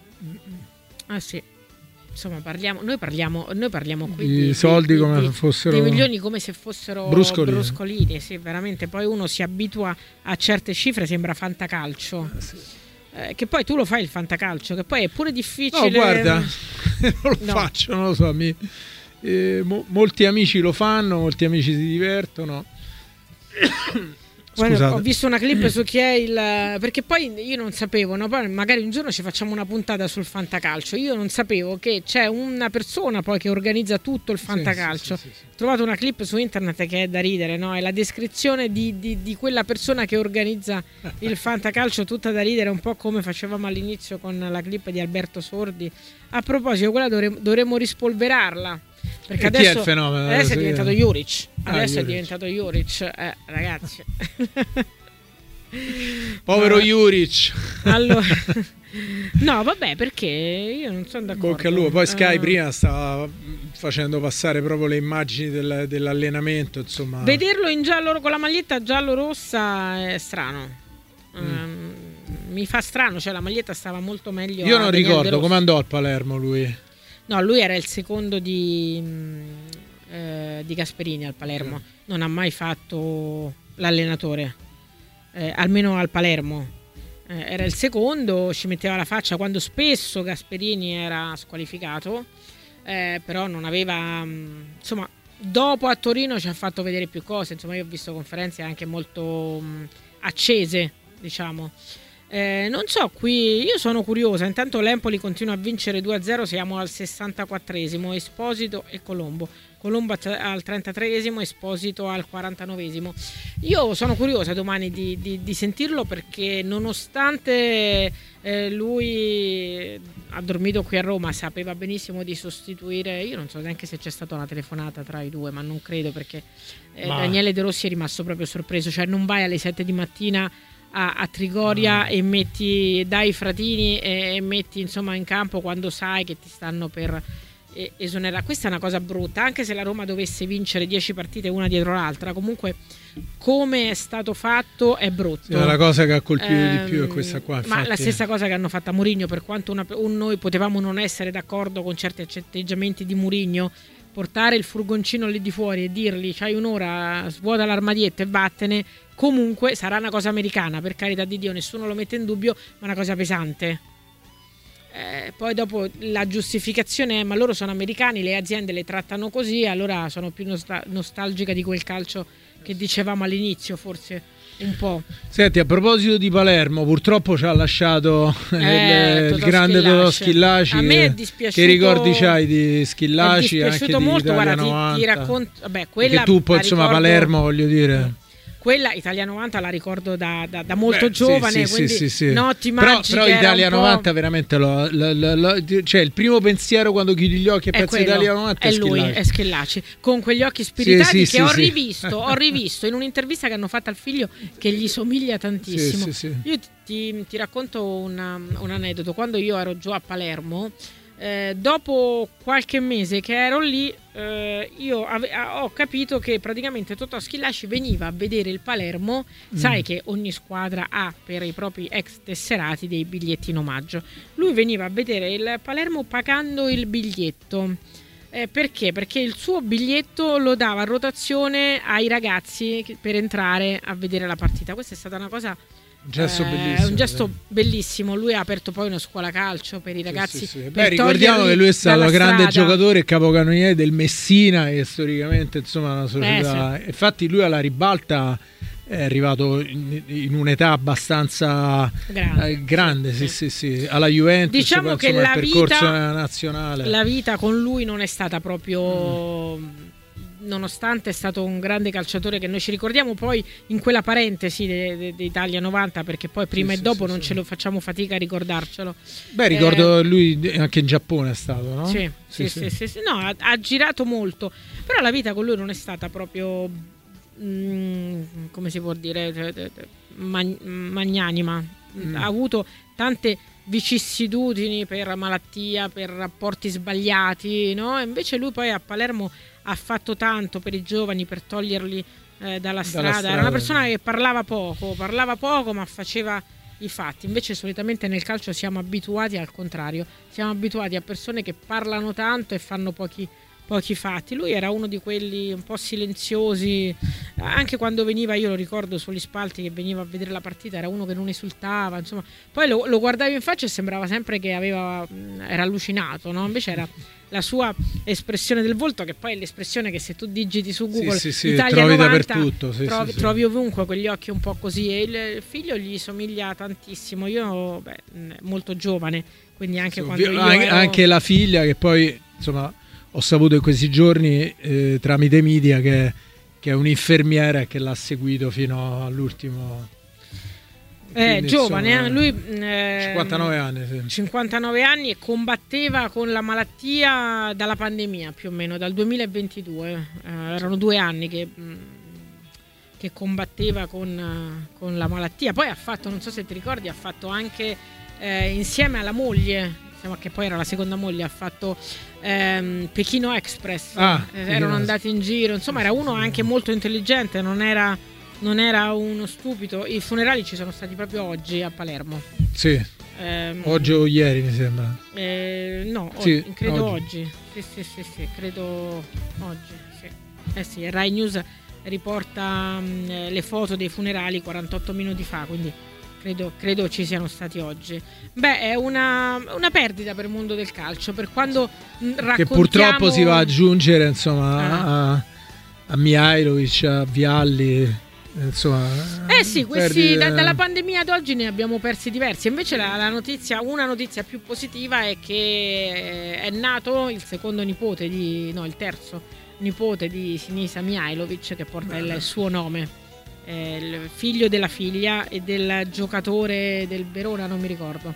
Ah sì. Insomma, parliamo, noi parliamo noi parliamo qui di, di soldi di, come di, fossero di milioni come se fossero bruscolini. bruscolini, sì, veramente poi uno si abitua a certe cifre, sembra fantacalcio. Eh, sì. Eh, che poi tu lo fai il fantacalcio, che poi è pure difficile. No, guarda, non lo no. faccio, non lo so. Mi, eh, mo, molti amici lo fanno, molti amici si divertono. Guarda, ho visto una clip su chi è il. Perché poi io non sapevo, no? Poi magari un giorno ci facciamo una puntata sul fantacalcio. Io non sapevo che c'è una persona poi che organizza tutto il fantacalcio. Sì, sì, sì, sì, sì. Ho trovato una clip su internet che è da ridere, no? È la descrizione di, di, di quella persona che organizza il fantacalcio, tutta da ridere, un po' come facevamo all'inizio con la clip di Alberto Sordi. A proposito, quella dovremmo, dovremmo rispolverarla. Perché e adesso, chi è il fenomeno? adesso è diventato Juric. Adesso ah, è Juric. diventato Juric, eh, ragazzi. Povero no. Juric. Allora, no, vabbè, perché io non sono d'accordo. Bocca al lupo. Poi Sky uh, prima stava facendo passare proprio le immagini del, dell'allenamento. Insomma, vederlo in giallo con la maglietta giallo-rossa è strano. Mm. Um, mi fa strano, cioè la maglietta stava molto meglio. Io non ricordo come andò al Palermo lui. No, lui era il secondo di, eh, di Gasperini al Palermo. Mm. Non ha mai fatto l'allenatore, eh, almeno al Palermo. Eh, era il secondo, ci metteva la faccia quando spesso Gasperini era squalificato, eh, però non aveva... Insomma, dopo a Torino ci ha fatto vedere più cose. Insomma, io ho visto conferenze anche molto mh, accese, diciamo. Eh, non so, qui io sono curiosa. Intanto l'Empoli continua a vincere due a zero, siamo al sessantaquattresimo, Esposito e Colombo. Colombo al trentatreesimo, Esposito al quarantanovesimo. Io sono curiosa domani di, di, di sentirlo, perché nonostante eh, lui ha dormito qui a Roma, sapeva benissimo di sostituire. Io non so neanche se c'è stata una telefonata tra i due, ma non credo, perché eh, ma... Daniele De Rossi è rimasto proprio sorpreso. Cioè non vai alle sette di mattina A, a Trigoria mm. e metti dai Fratini e, e metti insomma in campo quando sai che ti stanno per eh, esonerare. Questa è una cosa brutta, anche se la Roma dovesse vincere dieci partite una dietro l'altra, comunque come è stato fatto è brutto. Sì, la cosa che ha colpito ehm, di più è questa qua, infatti. Ma la stessa cosa che hanno fatto a Mourinho, per quanto una, un, noi potevamo non essere d'accordo con certi atteggiamenti di Mourinho, portare il furgoncino lì di fuori e dirgli c'hai un'ora, svuota l'armadietto e vattene, comunque sarà una cosa americana, per carità di Dio, nessuno lo mette in dubbio, ma una cosa pesante. Eh, poi dopo la giustificazione è ma loro sono americani, le aziende le trattano così, allora sono più nostal- nostalgica di quel calcio che dicevamo all'inizio, forse un po'. Senti, a proposito di Palermo, purtroppo ci ha lasciato eh, il, il grande Totò Schillaci. A me è dispiaciuto. Che ricordi c'hai di Schillaci? È dispiaciuto anche molto, di guarda, novanta, ti, ti racconto. Vabbè, quella che tu poi insomma ricordo... Palermo, voglio dire. quella Italia novanta la ricordo da, da, da molto Beh, giovane, sì, quindi sì, sì, sì. notti però, magiche. però Italia era un po'... novanta veramente lo, lo, lo, lo, cioè il primo pensiero quando chiudi gli occhi e pensi quello, Italia novanta è è lui, Schillaci. è Schillaci, con quegli occhi spiritati, sì, che sì, ho sì. rivisto ho rivisto in un'intervista che hanno fatto al figlio, che gli somiglia tantissimo. Sì, sì, sì. Io ti, ti racconto una, un aneddoto. Quando io ero giù a Palermo, eh, dopo qualche mese che ero lì, eh, io ave- ho capito che praticamente Totò Schillaci veniva a vedere il Palermo. Mm. Sai che ogni squadra ha per i propri ex tesserati dei biglietti in omaggio. Lui veniva a vedere il Palermo pagando il biglietto. Eh, perché? Perché il suo biglietto lo dava a rotazione ai ragazzi per entrare a vedere la partita. Questa è stata una cosa... Un gesto eh, bellissimo. un gesto sì. bellissimo. Lui ha aperto poi una scuola calcio per i ragazzi. Sì, sì, sì. Per Beh, ricordiamo che lui è stato un grande strada. giocatore e capocannoniere del Messina, che storicamente insomma una società. Eh, sì. Infatti lui alla ribalta è arrivato in, in un'età abbastanza grande, eh, grande sì, sì. sì, sì. Alla Juventus, diciamo poi, che insomma, la il percorso vita, nazionale. La vita con lui non è stata proprio... Mm. Nonostante è stato un grande calciatore che noi ci ricordiamo poi in quella parentesi d'Italia novanta, perché poi prima sì, e dopo sì, non sì. ce lo facciamo fatica a ricordarcelo. Beh, ricordo eh, lui anche in Giappone è stato, no? Sì, sì, sì, sì, sì, sì. No, ha, ha girato molto, però la vita con lui non è stata proprio, mm, come si può dire, mag- magnanima. Mm. Ha avuto tante vicissitudini per malattia, per rapporti sbagliati, no? E invece lui poi a Palermo ha fatto tanto per i giovani, per toglierli eh, dalla, strada. dalla strada. Era una persona che parlava poco, parlava poco ma faceva i fatti. Invece solitamente nel calcio siamo abituati al contrario, siamo abituati a persone che parlano tanto e fanno pochi pochi fatti. Lui era uno di quelli un po' silenziosi, anche quando veniva, io lo ricordo sugli spalti che veniva a vedere la partita, era uno che non esultava, insomma. Poi lo, lo guardavi in faccia e sembrava sempre che aveva, era allucinato, no? Invece era la sua espressione del volto, che poi è l'espressione che se tu digiti su Google sì, sì, sì, Italia trovi novanta, dappertutto, sì, trovi, sì, sì. trovi ovunque quegli occhi un po' così, e il figlio gli somiglia tantissimo. Io beh, molto giovane, quindi anche sì, quando io anche, ero... anche la figlia, che poi insomma ho saputo in questi giorni eh, tramite i media che, che è un'infermiera che l'ha seguito fino all'ultimo. Eh, Quindi, giovane, insomma, eh, lui eh, cinquantanove anni, sì. cinquantanove anni, e combatteva con la malattia dalla pandemia più o meno, dal duemilaventidue. Eh, erano due anni che, che combatteva con, con la malattia. Poi ha fatto, non so se ti ricordi, ha fatto anche eh, insieme alla moglie, che poi era la seconda moglie, ha fatto ehm, Pechino Express. Ah, eh, erano andati in giro, insomma era uno anche molto intelligente, non era, non era uno stupido. I funerali ci sono stati proprio oggi a Palermo. Sì, ehm, oggi o ieri mi sembra. Eh, no, sì, oggi, credo oggi. oggi. Sì, sì, sì, sì, credo oggi. Sì. Eh sì, Rai News riporta mh, le foto dei funerali quarantotto minuti fa, quindi Credo, credo ci siano stati oggi. Beh, è una, una perdita per il mondo del calcio, per quando raccontiamo... Che purtroppo si va ad aggiungere, insomma, ah. a, a Mihajlovic, a Vialli, insomma... Eh sì, questi perdite... da, dalla pandemia ad oggi ne abbiamo persi diversi. Invece la, la notizia, una notizia più positiva è che è nato il secondo nipote di... no, il terzo nipote di Sinisa Mihajlovic, che porta il suo nome. Il figlio della figlia e del giocatore del Verona, non mi ricordo.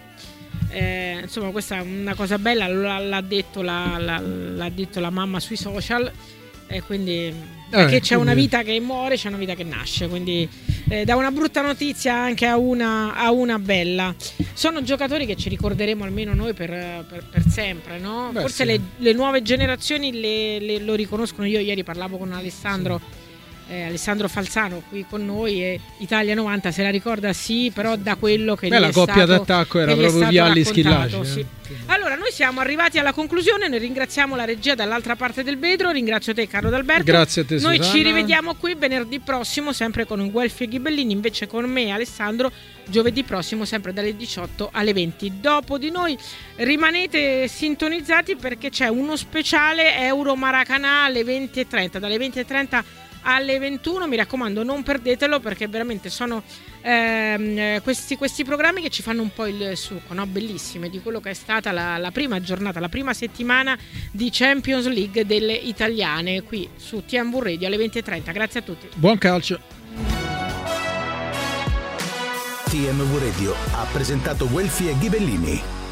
Eh, insomma, questa è una cosa bella, l'ha detto la, la, l'ha detto la mamma sui social, e quindi perché eh, c'è quindi... una vita che muore, c'è una vita che nasce, quindi eh, da una brutta notizia anche a una, a una bella. Sono giocatori che ci ricorderemo almeno noi per, per, per sempre, no? Beh, forse sì. le, le nuove generazioni le, le, lo riconoscono. Io ieri parlavo con Alessandro sì. Eh, Alessandro Falzano qui con noi, e Italia novanta se la ricorda, sì, però da quello che Beh, gli la è coppia stato, d'attacco era proprio Vialli Schillaci. Eh. Sì. Allora, noi siamo arrivati alla conclusione, noi ringraziamo la regia dall'altra parte del vetro, ringrazio te Carlo D'Alberto. Grazie a te, Noi Susanna. Ci rivediamo qui venerdì prossimo, sempre con Guelfi e Ghibellini, invece con me Alessandro giovedì prossimo, sempre dalle diciotto alle venti. Dopo di noi rimanete sintonizzati, perché c'è uno speciale Euro Maracanã alle venti e trenta, dalle venti e trenta alle ventuno, mi raccomando non perdetelo, perché veramente sono ehm, questi, questi programmi che ci fanno un po' il succo, no? Bellissime, di quello che è stata la, la prima giornata, la prima settimana di Champions League delle italiane, qui su T M V Radio alle venti e trenta. Grazie a tutti. Buon calcio. T M V Radio ha presentato Guelfi e Ghibellini.